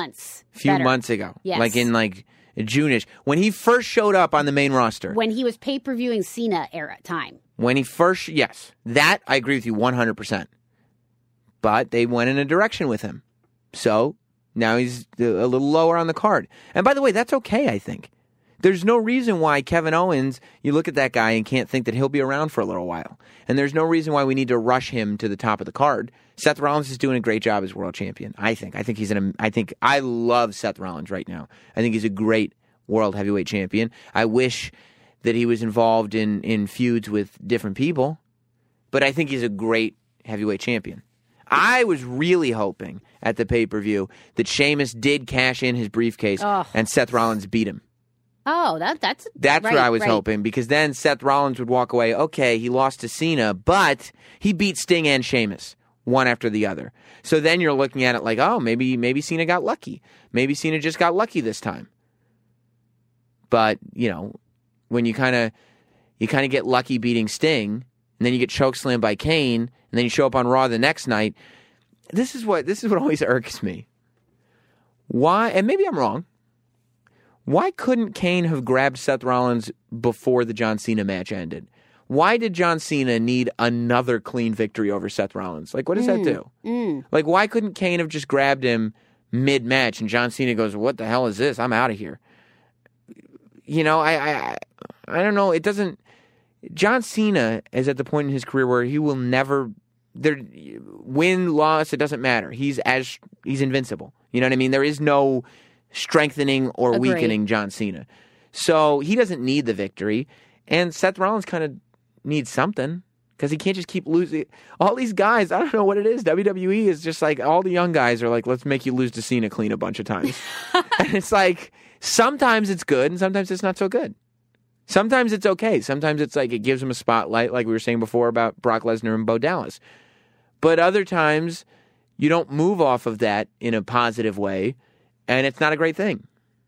Yes. Like in June-ish. When he first showed up on the main roster. When he was pay-per-viewing Cena era time. When he first, yes. That, I agree with you 100%. But they went in a direction with him. So now he's a little lower on the card. And by the way, that's okay, I think. There's no reason why Kevin Owens, you look at that guy and can't think that he'll be around for a little while. And there's no reason why we need to rush him to the top of the card. Seth Rollins is doing a great job as world champion, I think. I love Seth Rollins right now. I think he's a great world heavyweight champion. I wish that he was involved in feuds with different people, but I think he's a great heavyweight champion. I was really hoping at the pay-per-view that Sheamus did cash in his briefcase and Seth Rollins beat him. Oh, that's right, what I was hoping, because then Seth Rollins would walk away, okay, he lost to Cena, but he beat Sting and Sheamus, one after the other. So then you're looking at it like, oh, maybe Cena got lucky. Maybe Cena just got lucky this time. But, when you kind of get lucky beating Sting, and then you get chokeslammed by Kane, and then you show up on Raw the next night. This is what always irks me. Why? And maybe I'm wrong. Why couldn't Kane have grabbed Seth Rollins before the John Cena match ended? Why did John Cena need another clean victory over Seth Rollins? Like, what does that do? Like, why couldn't Kane have just grabbed him mid-match and John Cena goes, what the hell is this? I'm out of here. You know, I don't know. It doesn't... John Cena is at the point in his career where he will never... win, loss, it doesn't matter. He's invincible. You know what I mean? There is no strengthening or Agreed. weakening John Cena. So he doesn't need the victory. And Seth Rollins kind of needs something because he can't just keep losing. All these guys, I don't know what it is. WWE is just like, all the young guys are like, let's make you lose to Cena clean a bunch of times. And it's like, sometimes it's good and sometimes it's not so good. Sometimes it's okay. Sometimes it's like it gives him a spotlight, like we were saying before about Brock Lesnar and Bo Dallas. But other times, you don't move off of that in a positive way, and it's not a great thing.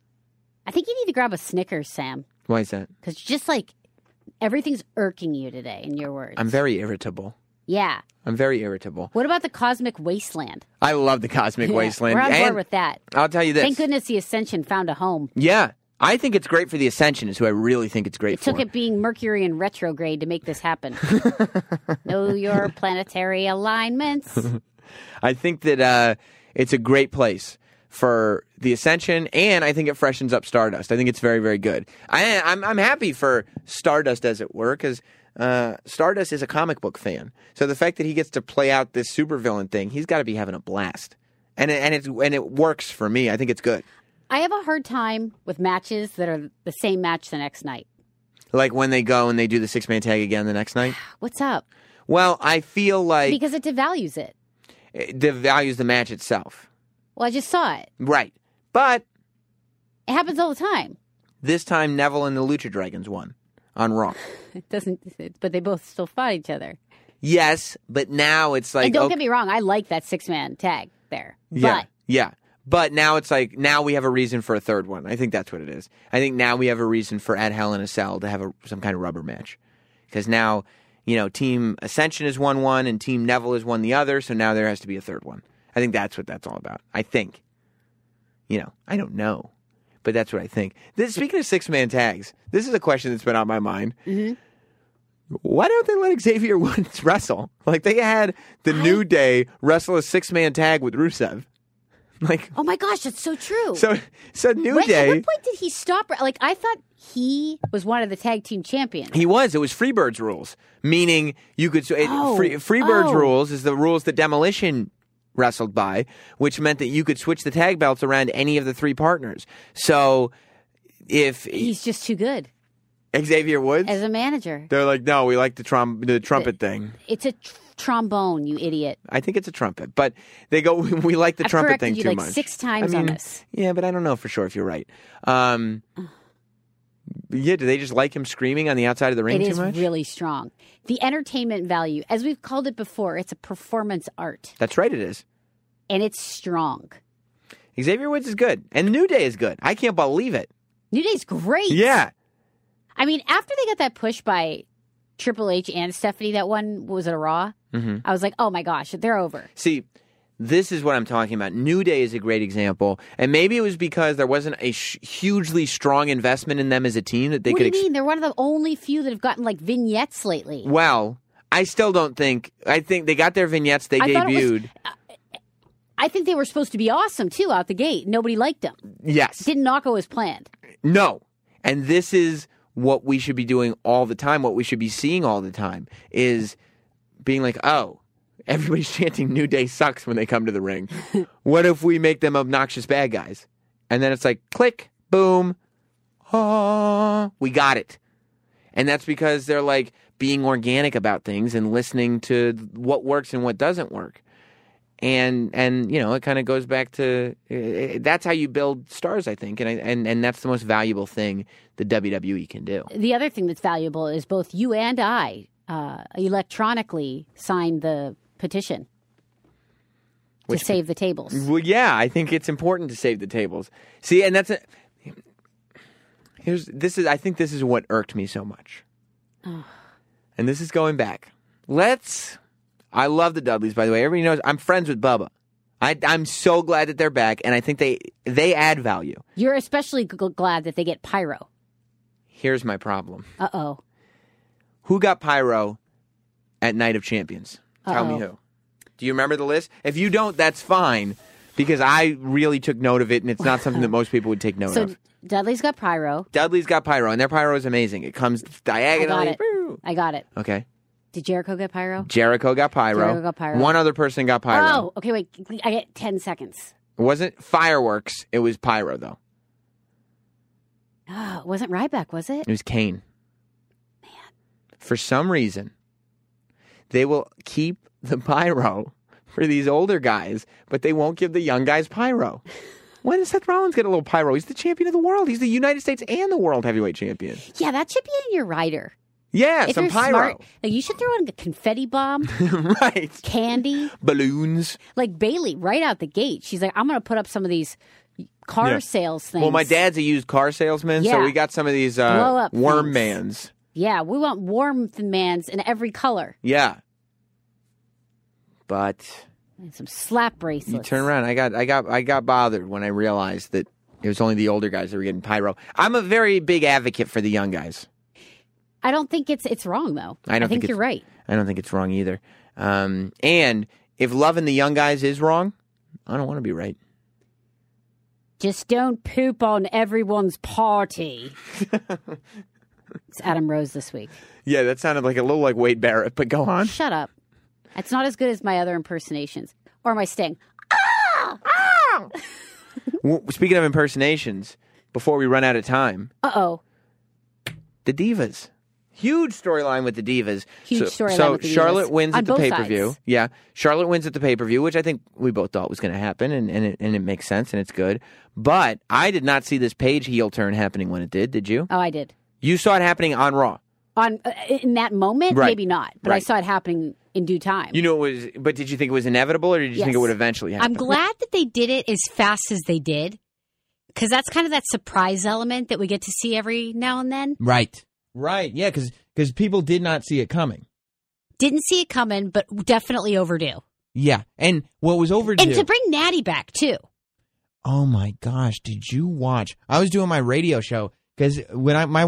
I think you need to grab a Snickers, Sam. Why is that? Because just like everything's irking you today, in your words. I'm very irritable. Yeah. I'm very irritable. What about the Cosmic Wasteland? I love the Cosmic Wasteland. We're on board And with that. I'll tell you this. Thank goodness the Ascension found a home. Yeah. I think it's great for the Ascension is who I really think it's great for. Took it being Mercury in retrograde to make this happen. Know your planetary alignments. I think that it's a great place for the Ascension, and I think it freshens up Stardust. I think it's very, very good. I'm happy for Stardust, as it were, because Stardust is a comic book fan. So the fact that he gets to play out this supervillain thing, he's got to be having a blast. And it works for me. I think it's good. I have a hard time with matches that are the same match the next night. Like when they go and they do the 6-man tag again the next night? What's up? Well, I feel like... Because it devalues it. It devalues the match itself. Well, I just saw it. Right. But... It happens all the time. This time, Neville and the Lucha Dragons won on Raw. It doesn't... But they both still fought each other. Yes, but now it's like... And don't get me wrong, I like that 6-man tag there. Yeah, yeah. But now it's like, now we have a reason for a third one. I think that's what it is. I think now we have a reason for Ed Hell in a Cell to have some kind of rubber match. Because now, you know, Team Ascension has won one and Team Neville has won the other, so now there has to be a third one. I think that's what that's all about. I think. You know, I don't know. But that's what I think. Speaking of 6-man tags, this is a question that's been on my mind. Mm-hmm. Why don't they let Xavier Woods wrestle? Like, they had the New Day wrestle a 6-man tag with Rusev. Like, oh my gosh, that's so true. So New Wait, Day. At what point did he stop? Like, I thought he was one of the tag team champions. He was. It was Freebirds rules, meaning you could. Freebirds rules is the rules that Demolition wrestled by, which meant that you could switch the tag belts around any of the three partners. So if he's just too good, Xavier Woods as a manager, they're like, no, we like the trumpet thing. It's a trombone, you idiot. I think it's a trumpet, but they go, we like the trumpet thing too much. I've corrected you like 6 times on this. Yeah, but I don't know for sure if you're right. Yeah, do they just like him screaming on the outside of the ring too much? It is really strong. The entertainment value, as we've called it before, it's a performance art. That's right, it is. And it's strong. Xavier Woods is good. And the New Day is good. I can't believe it. New Day's great. Yeah. I mean, after they got that push by Triple H and Stephanie, that one was at a Raw, I was like, oh my gosh, they're over. See, this is what I'm talking about. New Day is a great example. And maybe it was because there wasn't a hugely strong investment in them as a team that they what could... What do you mean? They're one of the only few that have gotten like vignettes lately. Well, I still don't think... I think they got their vignettes, they debuted. I think they were supposed to be awesome, too, out the gate. Nobody liked them. Yes. Didn't not go as planned. No. And this is what we should be doing all the time, what we should be seeing all the time, is being like, oh, everybody's chanting New Day sucks when they come to the ring. What if we make them obnoxious bad guys? And then it's like, click, boom, we got it. And that's because they're like being organic about things and listening to what works and what doesn't work. And you know, it kind of goes back to that's how you build stars, I think, and that's the most valuable thing the WWE can do. The other thing that's valuable is both you and I electronically signed the petition to save the tables. Well, yeah, I think it's important to save the tables. See, and that's I think this is what irked me so much. And this is going back. I love the Dudleys, by the way. Everybody knows I'm friends with Bubba. I'm so glad that they're back, and I think they add value. You're especially glad that they get pyro. Here's my problem. Uh-oh. Who got pyro at Night of Champions? Tell me Uh-oh. who. Do you remember the list? If you don't, that's fine, because I really took note of it, and it's not something that most people would take note So of. Dudley's got pyro. Dudley's got pyro, and their pyro is amazing. It comes diagonally. I got it. Okay. Did Jericho get pyro? Jericho got pyro. Jericho got pyro. One other person got pyro. Oh, okay, wait. I get 10 seconds. It wasn't fireworks. It was pyro, though. Oh, it wasn't Ryback, was it? It was Kane. Man. For some reason, they will keep the pyro for these older guys, but they won't give the young guys pyro. When does Seth Rollins get a little pyro? He's the champion of the world. He's the United States and the world heavyweight champion. Yeah, that should be in your rider. Yeah, If some you're pyro. smart, like, you should throw in a confetti bomb, Right. candy. Balloons. Like Bailey, right out the gate, she's like, I'm going to put up some of these car Yeah. sales things. Well, my dad's a used car salesman, so Yeah. we got some of these Blow up worm things. mans. Yeah, we want warm mans in every color. Yeah. But And some slap bracelets. you turn around. I got bothered when I realized that it was only the older guys that were getting pyro. I'm a very big advocate for the young guys. I don't think it's wrong, though. I don't think you're right. I don't think it's wrong either. And if loving the young guys is wrong, I don't want to be right. Just don't poop on everyone's party. It's Adam Rose this week. Yeah, that sounded like a little like Wade Barrett, but go on. Shut up. It's not as good as my other impersonations. Or my sting. Speaking of impersonations, before we run out of time, Uh-oh. the Divas. Huge storyline with the Divas. Huge storyline So with the Divas. Charlotte wins On at the both pay-per-view. sides. Yeah, Charlotte wins at the pay-per-view, which I think we both thought was going to happen, and it makes sense, and it's good. But I did not see this Paige heel turn happening when it did you? Oh, I did. You saw it happening on Raw. In that moment, Right. maybe not. But I Right. saw it happening in due time. You know it was, but did you think it was inevitable, or did you think it Yes. would eventually happen? I'm glad that they did it as fast as they did, because that's kind of that surprise element that we get to see every now and then. Right. Yeah, because people did not see it coming. Didn't see it coming, but definitely overdue. Yeah, and what was overdue... And to bring Natty back, too. Oh my gosh, did you watch? I was doing my radio show because my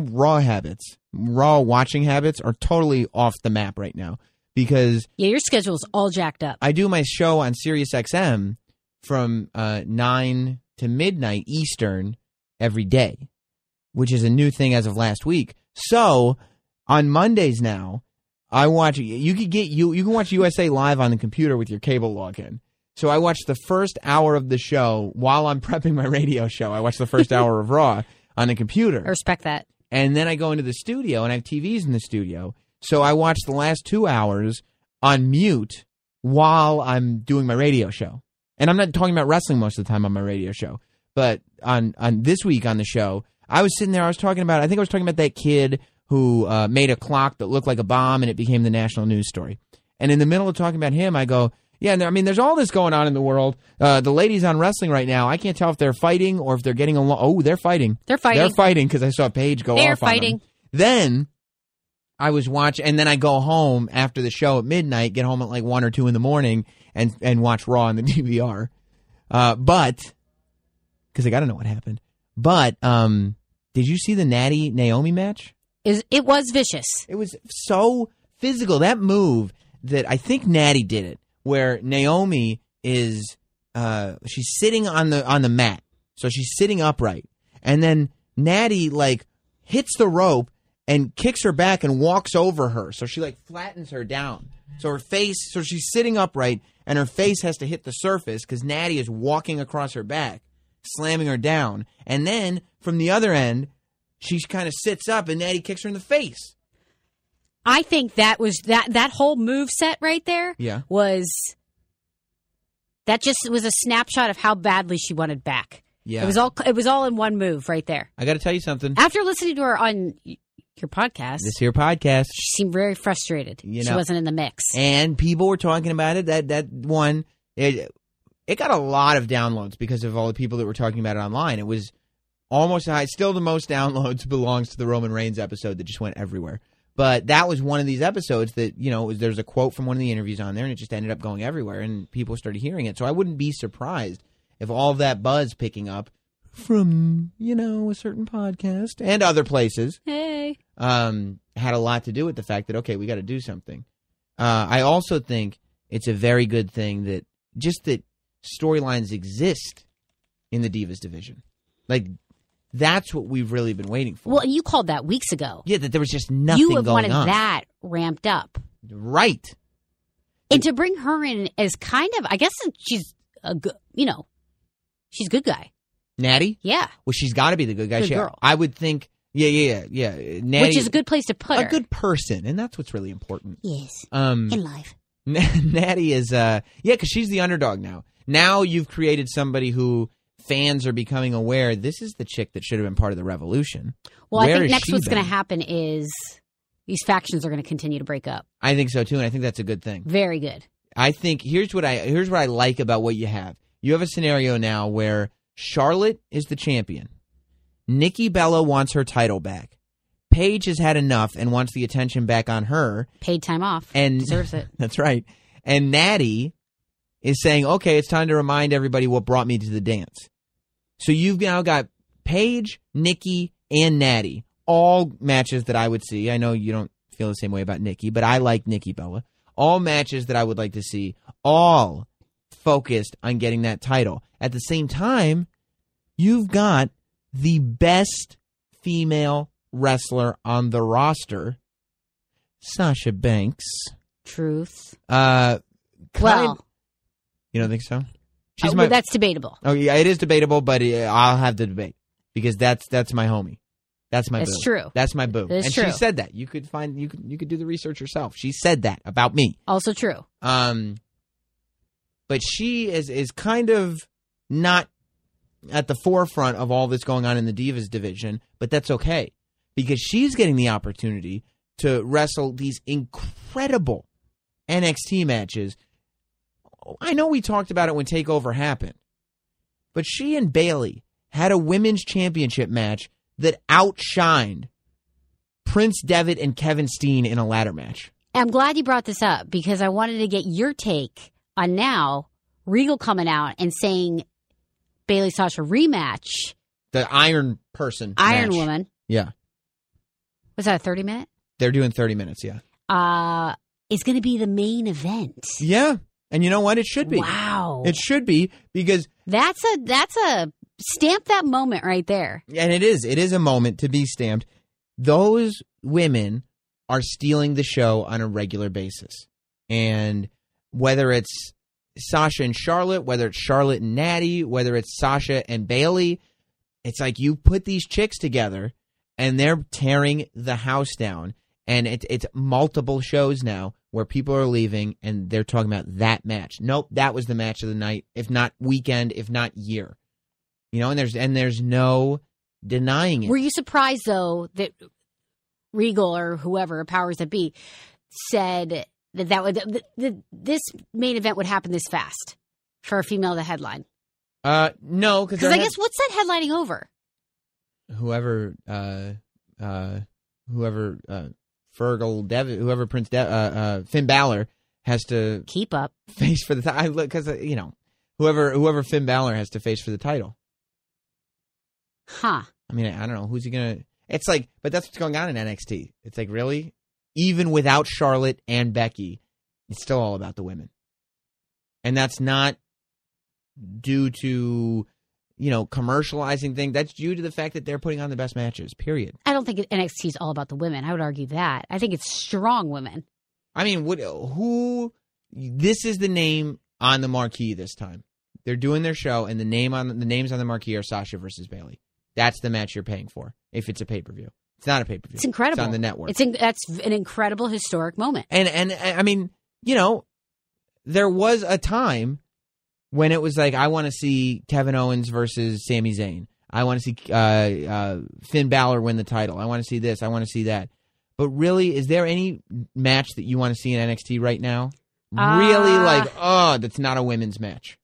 Raw watching habits are totally off the map right now because Yeah, your schedule's all jacked up. I do my show on Sirius XM from 9 to midnight Eastern every day, which is a new thing as of last week. So on Mondays now, I watch. You can watch USA Live on the computer with your cable login. So I watch the first hour of the show while I'm prepping my radio show. I watch the first hour of Raw on the computer. I respect that. And then I go into the studio, and I have TVs in the studio. So I watch the last 2 hours on mute while I'm doing my radio show. And I'm not talking about wrestling most of the time on my radio show. But on this week on the show, I was sitting there, I was talking about that kid who made a clock that looked like a bomb, and it became the national news story. And in the middle of talking about him, I go, yeah, I mean, there's all this going on in the world. The ladies on wrestling right now, I can't tell if they're fighting or if they're getting along. Oh, they're fighting. They're fighting. They're fighting because I saw Paige go They're off on fighting. them. Then I was watching, and then I go home after the show at midnight, get home at like 1 or 2 in the morning, and watch Raw on the DVR. But, because I got to know what happened. But, did you see the Natty Naomi match? It was vicious. It was so physical. That move that I think Natty did it, where Naomi is she's sitting on the mat, so she's sitting upright, and then Natty like hits the rope and kicks her back and walks over her, so she like flattens her down, so she's sitting upright and her face has to hit the surface because Natty is walking across her back, slamming her down, and then from the other end she kind of sits up and Natty kicks her in the face. I think that was that whole move set right there. Yeah. Was a snapshot of how badly she wanted back. Yeah. It was all in one move right there. I got to tell you something. After listening to her on your podcast, This here podcast. she seemed very frustrated. You She know. wasn't in the mix. And people were talking about it. That one, it got a lot of downloads because of all the people that were talking about it online. It was almost high. Still, the most downloads belongs to the Roman Reigns episode that just went everywhere. But that was one of these episodes that, there's a quote from one of the interviews on there, and it just ended up going everywhere, and people started hearing it. So I wouldn't be surprised if all of that buzz picking up from, a certain podcast and other places Hey. had a lot to do with the fact that, okay, we got to do something. I also think it's a very good thing that storylines exist in the Divas division. Like, that's what we've really been waiting for. Well, you called that weeks ago. Yeah, that there was just nothing You have going wanted on. that ramped up. Right. And to bring her in as kind of, I guess she's a good, she's a good guy. Natty? Yeah. Well, she's got to be the good guy. Good girl. I would think, yeah. Natty, Which is a good place to put her. a good person, and that's what's really important. Yes. In life. Natty is, because she's the underdog now. Now you've created somebody who fans are becoming aware, this is the chick that should have been part of the revolution. Well, I Where think has next she what's going been? to happen is these factions are going to continue to break up. I think so too, and I think that's a good thing. Very good. I think here's what I like about what you have. You have a scenario now where Charlotte is the champion. Nikki Bella wants her title back. Paige has had enough and wants the attention back on her. Paid time off. And deserves it. That's right. And Natty is saying, okay, it's time to remind everybody what brought me to the dance. So you've now got Paige, Nikki, and Natty. All matches that I would see. I know you don't feel the same way about Nikki, but I like Nikki Bella. All matches that I would like to see. All focused on getting that title. At the same time, you've got the best female wrestler on the roster, Sasha Banks. Truth. You don't think so? Well, that's debatable. Oh yeah, it is debatable, but I'll have the debate because that's my homie. That's my boo. It's true. That's my boo. It's and true. she said that. You could do the research yourself. She said that about me. Also true. But she is kind of not at the forefront of all that's going on in the Divas division, but that's okay because she's getting the opportunity to wrestle these incredible NXT matches. I know we talked about it when TakeOver happened, but she and Bayley had a women's championship match that outshined Prince Devitt and Kevin Steen in a ladder match. I'm glad you brought this up because I wanted to get your take on now Regal coming out and saying Bayley Sasha rematch. The Iron Person Iron match. Woman. Yeah. Was that a 30-minute? They're doing 30 minutes, yeah. Is going to be the main event. Yeah. And you know what? It should be. Wow. It should be because... That's a stamp that moment right there. And it is. It is a moment to be stamped. Those women are stealing the show on a regular basis. And whether it's Sasha and Charlotte, whether it's Charlotte and Natty, whether it's Sasha and Bayley, it's like you put these chicks together and they're tearing the house down. And it's multiple shows now where people are leaving and they're talking about that match. Nope, that was the match of the night, if not weekend, if not year. And there's no denying it. Were you surprised though that Regal or whoever powers that be said that this main event would happen this fast for a female to headline? No, because I guess what's that headlining over? Whoever Fergal Devitt, whoever Prince Finn Balor has to keep up face for the title because whoever Finn Balor has to face for the title. Huh. I mean, I don't know who's he gonna. It's like, but that's what's going on in NXT. It's like really, even without Charlotte and Becky, it's still all about the women, and that's not due to commercializing things. That's due to the fact that they're putting on the best matches. Period. I don't think NXT is all about the women. I would argue that. I think it's strong women. I mean, who? This is the name on the marquee this time. They're doing their show, and the names on the marquee are Sasha versus Bayley. That's the match you're paying for if it's a pay-per-view. It's not a pay-per-view. It's incredible. It's on the network. That's an incredible historic moment. And I mean, there was a time when it was like, I want to see Kevin Owens versus Sami Zayn. I want to see Finn Balor win the title. I want to see this. I want to see that. But really, is there any match that you want to see in NXT right now? Really, that's not a women's match.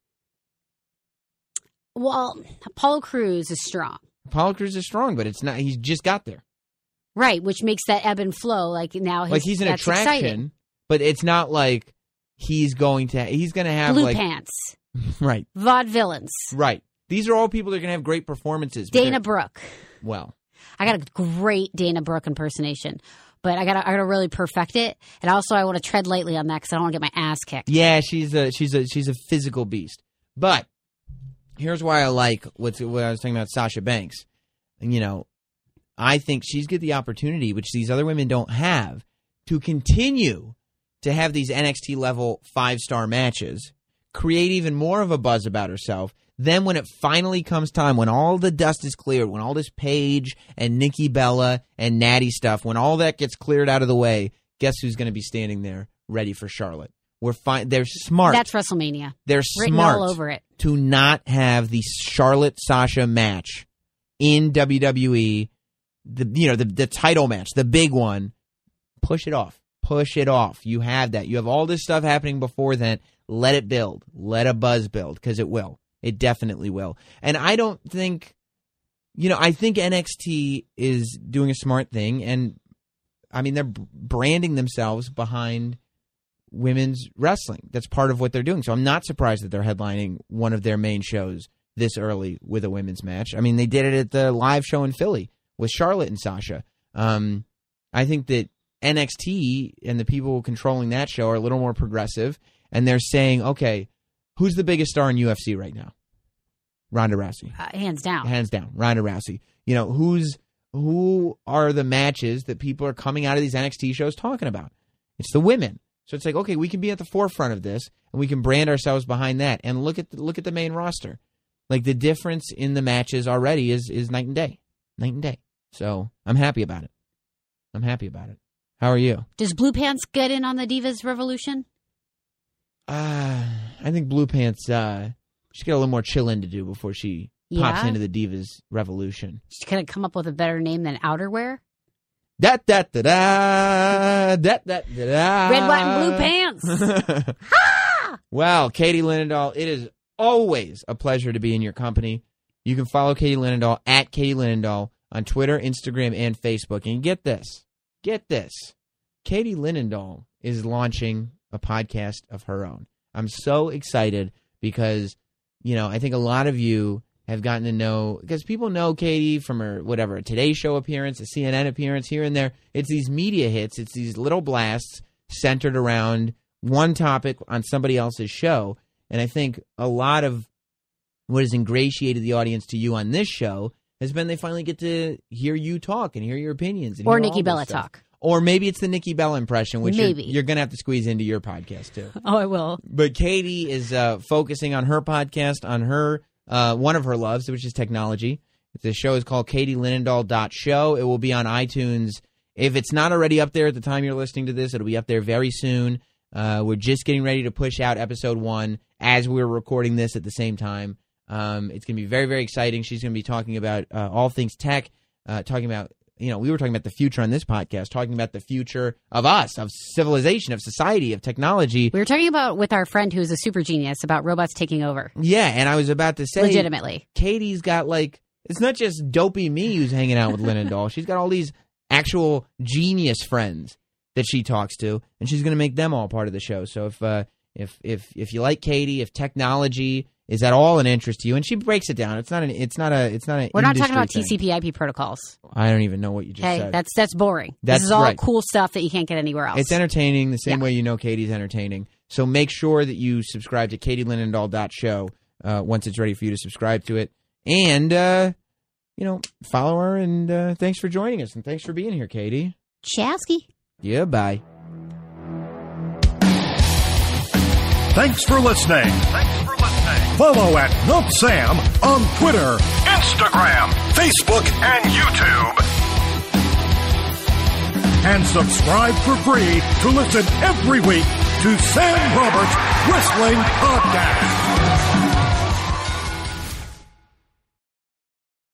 Well, Apollo Crews is strong. Apollo Crews is strong, but it's not. He's just got there. Right, which makes that ebb and flow. Like now, Like he's an that's attraction, exciting. but it's not like he's going to have Blue like Pants, right, Vaudevillains, right. These are all people that are going to have great performances. but Dana they're- Brooke. Well, I got a great Dana Brooke impersonation, but I gotta really perfect it. And also, I want to tread lightly on that because I don't want to get my ass kicked. yeah, she's a physical beast. But here's why I like what I was talking about Sasha Banks. You know, I think she's got the opportunity, which these other women don't have, to continue to have these NXT level 5-star matches, create even more of a buzz about herself. Then when it finally comes time, when all the dust is cleared, when all this Paige and Nikki Bella and Natty stuff, when all that gets cleared out of the way, guess who's going to be standing there ready for Charlotte? They're smart. That's WrestleMania. They're Written smart all over it. to not have the Charlotte-Sasha match in WWE, the title match, the big one. Push it off. Push it off. You have that. You have all this stuff happening before then. Let it build. Let a buzz build, because it will. It definitely will. And I don't think, I think NXT is doing a smart thing. And, I mean, they're branding themselves behind women's wrestling. That's part of what they're doing. So I'm not surprised that they're headlining one of their main shows this early with a women's match. I mean, they did it at the live show in Philly with Charlotte and Sasha. I think that NXT and the people controlling that show are a little more progressive, and they're saying, okay, who's the biggest star in UFC right now? Ronda Rousey. Hands down. Hands down. Ronda Rousey. Who are the matches that people are coming out of these NXT shows talking about? It's the women. So it's like, okay, we can be at the forefront of this, and we can brand ourselves behind that. And look at the main roster. Like, the difference in the matches already is night and day. Night and day. So I'm happy about it. How are you? Does Blue Pants get in on the Divas Revolution? I think Blue Pants, she's got a little more chillin' to do before she pops into the Divas Revolution. She's going to come up with a better name than outerwear? Red, white, and blue pants. Well, Katie Linendoll, it is always a pleasure to be in your company. You can follow Katie Linendoll at Katie Linendoll on Twitter, Instagram, and Facebook. And get this. Katie Linendoll is launching a podcast of her own. I'm so excited because, I think a lot of you have gotten to know, because people know Katie from her, a Today Show appearance, a CNN appearance here and there. It's these media hits. It's these little blasts centered around one topic on somebody else's show. And I think a lot of what has ingratiated the audience to you on this show has been they finally get to hear you talk and hear your opinions. And or hear Nikki all this Bella stuff. talk. Or maybe it's the Nikki Bella impression, which Maybe. you're going to have to squeeze into your podcast, too. Oh, I will. But Katie is focusing on her podcast, on her one of her loves, which is technology. The show is called KatieLinendoll.show. It will be on iTunes. If it's not already up there at the time you're listening to this, it'll be up there very soon. We're just getting ready to push out episode 1 as we're recording this at the same time. It's going to be very, very exciting. She's going to be talking about all things tech, talking about, we were talking about the future on this podcast, talking about the future of us, of civilization, of society, of technology. We were talking about with our friend who's a super genius about robots taking over. Yeah, and I was about to say, legitimately, Katie's got it's not just dopey me who's hanging out with Linendoll. She's got all these actual genius friends that she talks to, and she's going to make them all part of the show. So if you like Katie, if technology is at all an interest to you, and she breaks it down, it's not an we're not talking about thing. TCP/IP protocols. I don't even know what you just said. That's boring. This is all right. cool stuff that you can't get anywhere else. It's entertaining the same way Katie's entertaining. So make sure that you subscribe to KatieLinendoll.show once it's ready for you to subscribe to it. And, follow her. And thanks for joining us. And thanks for being here, Katie. Chasky. Yeah, bye. Thanks for listening. Follow at NumpSam on Twitter, Instagram, Facebook, and YouTube. And subscribe for free to listen every week to Sam Roberts Wrestling Podcast.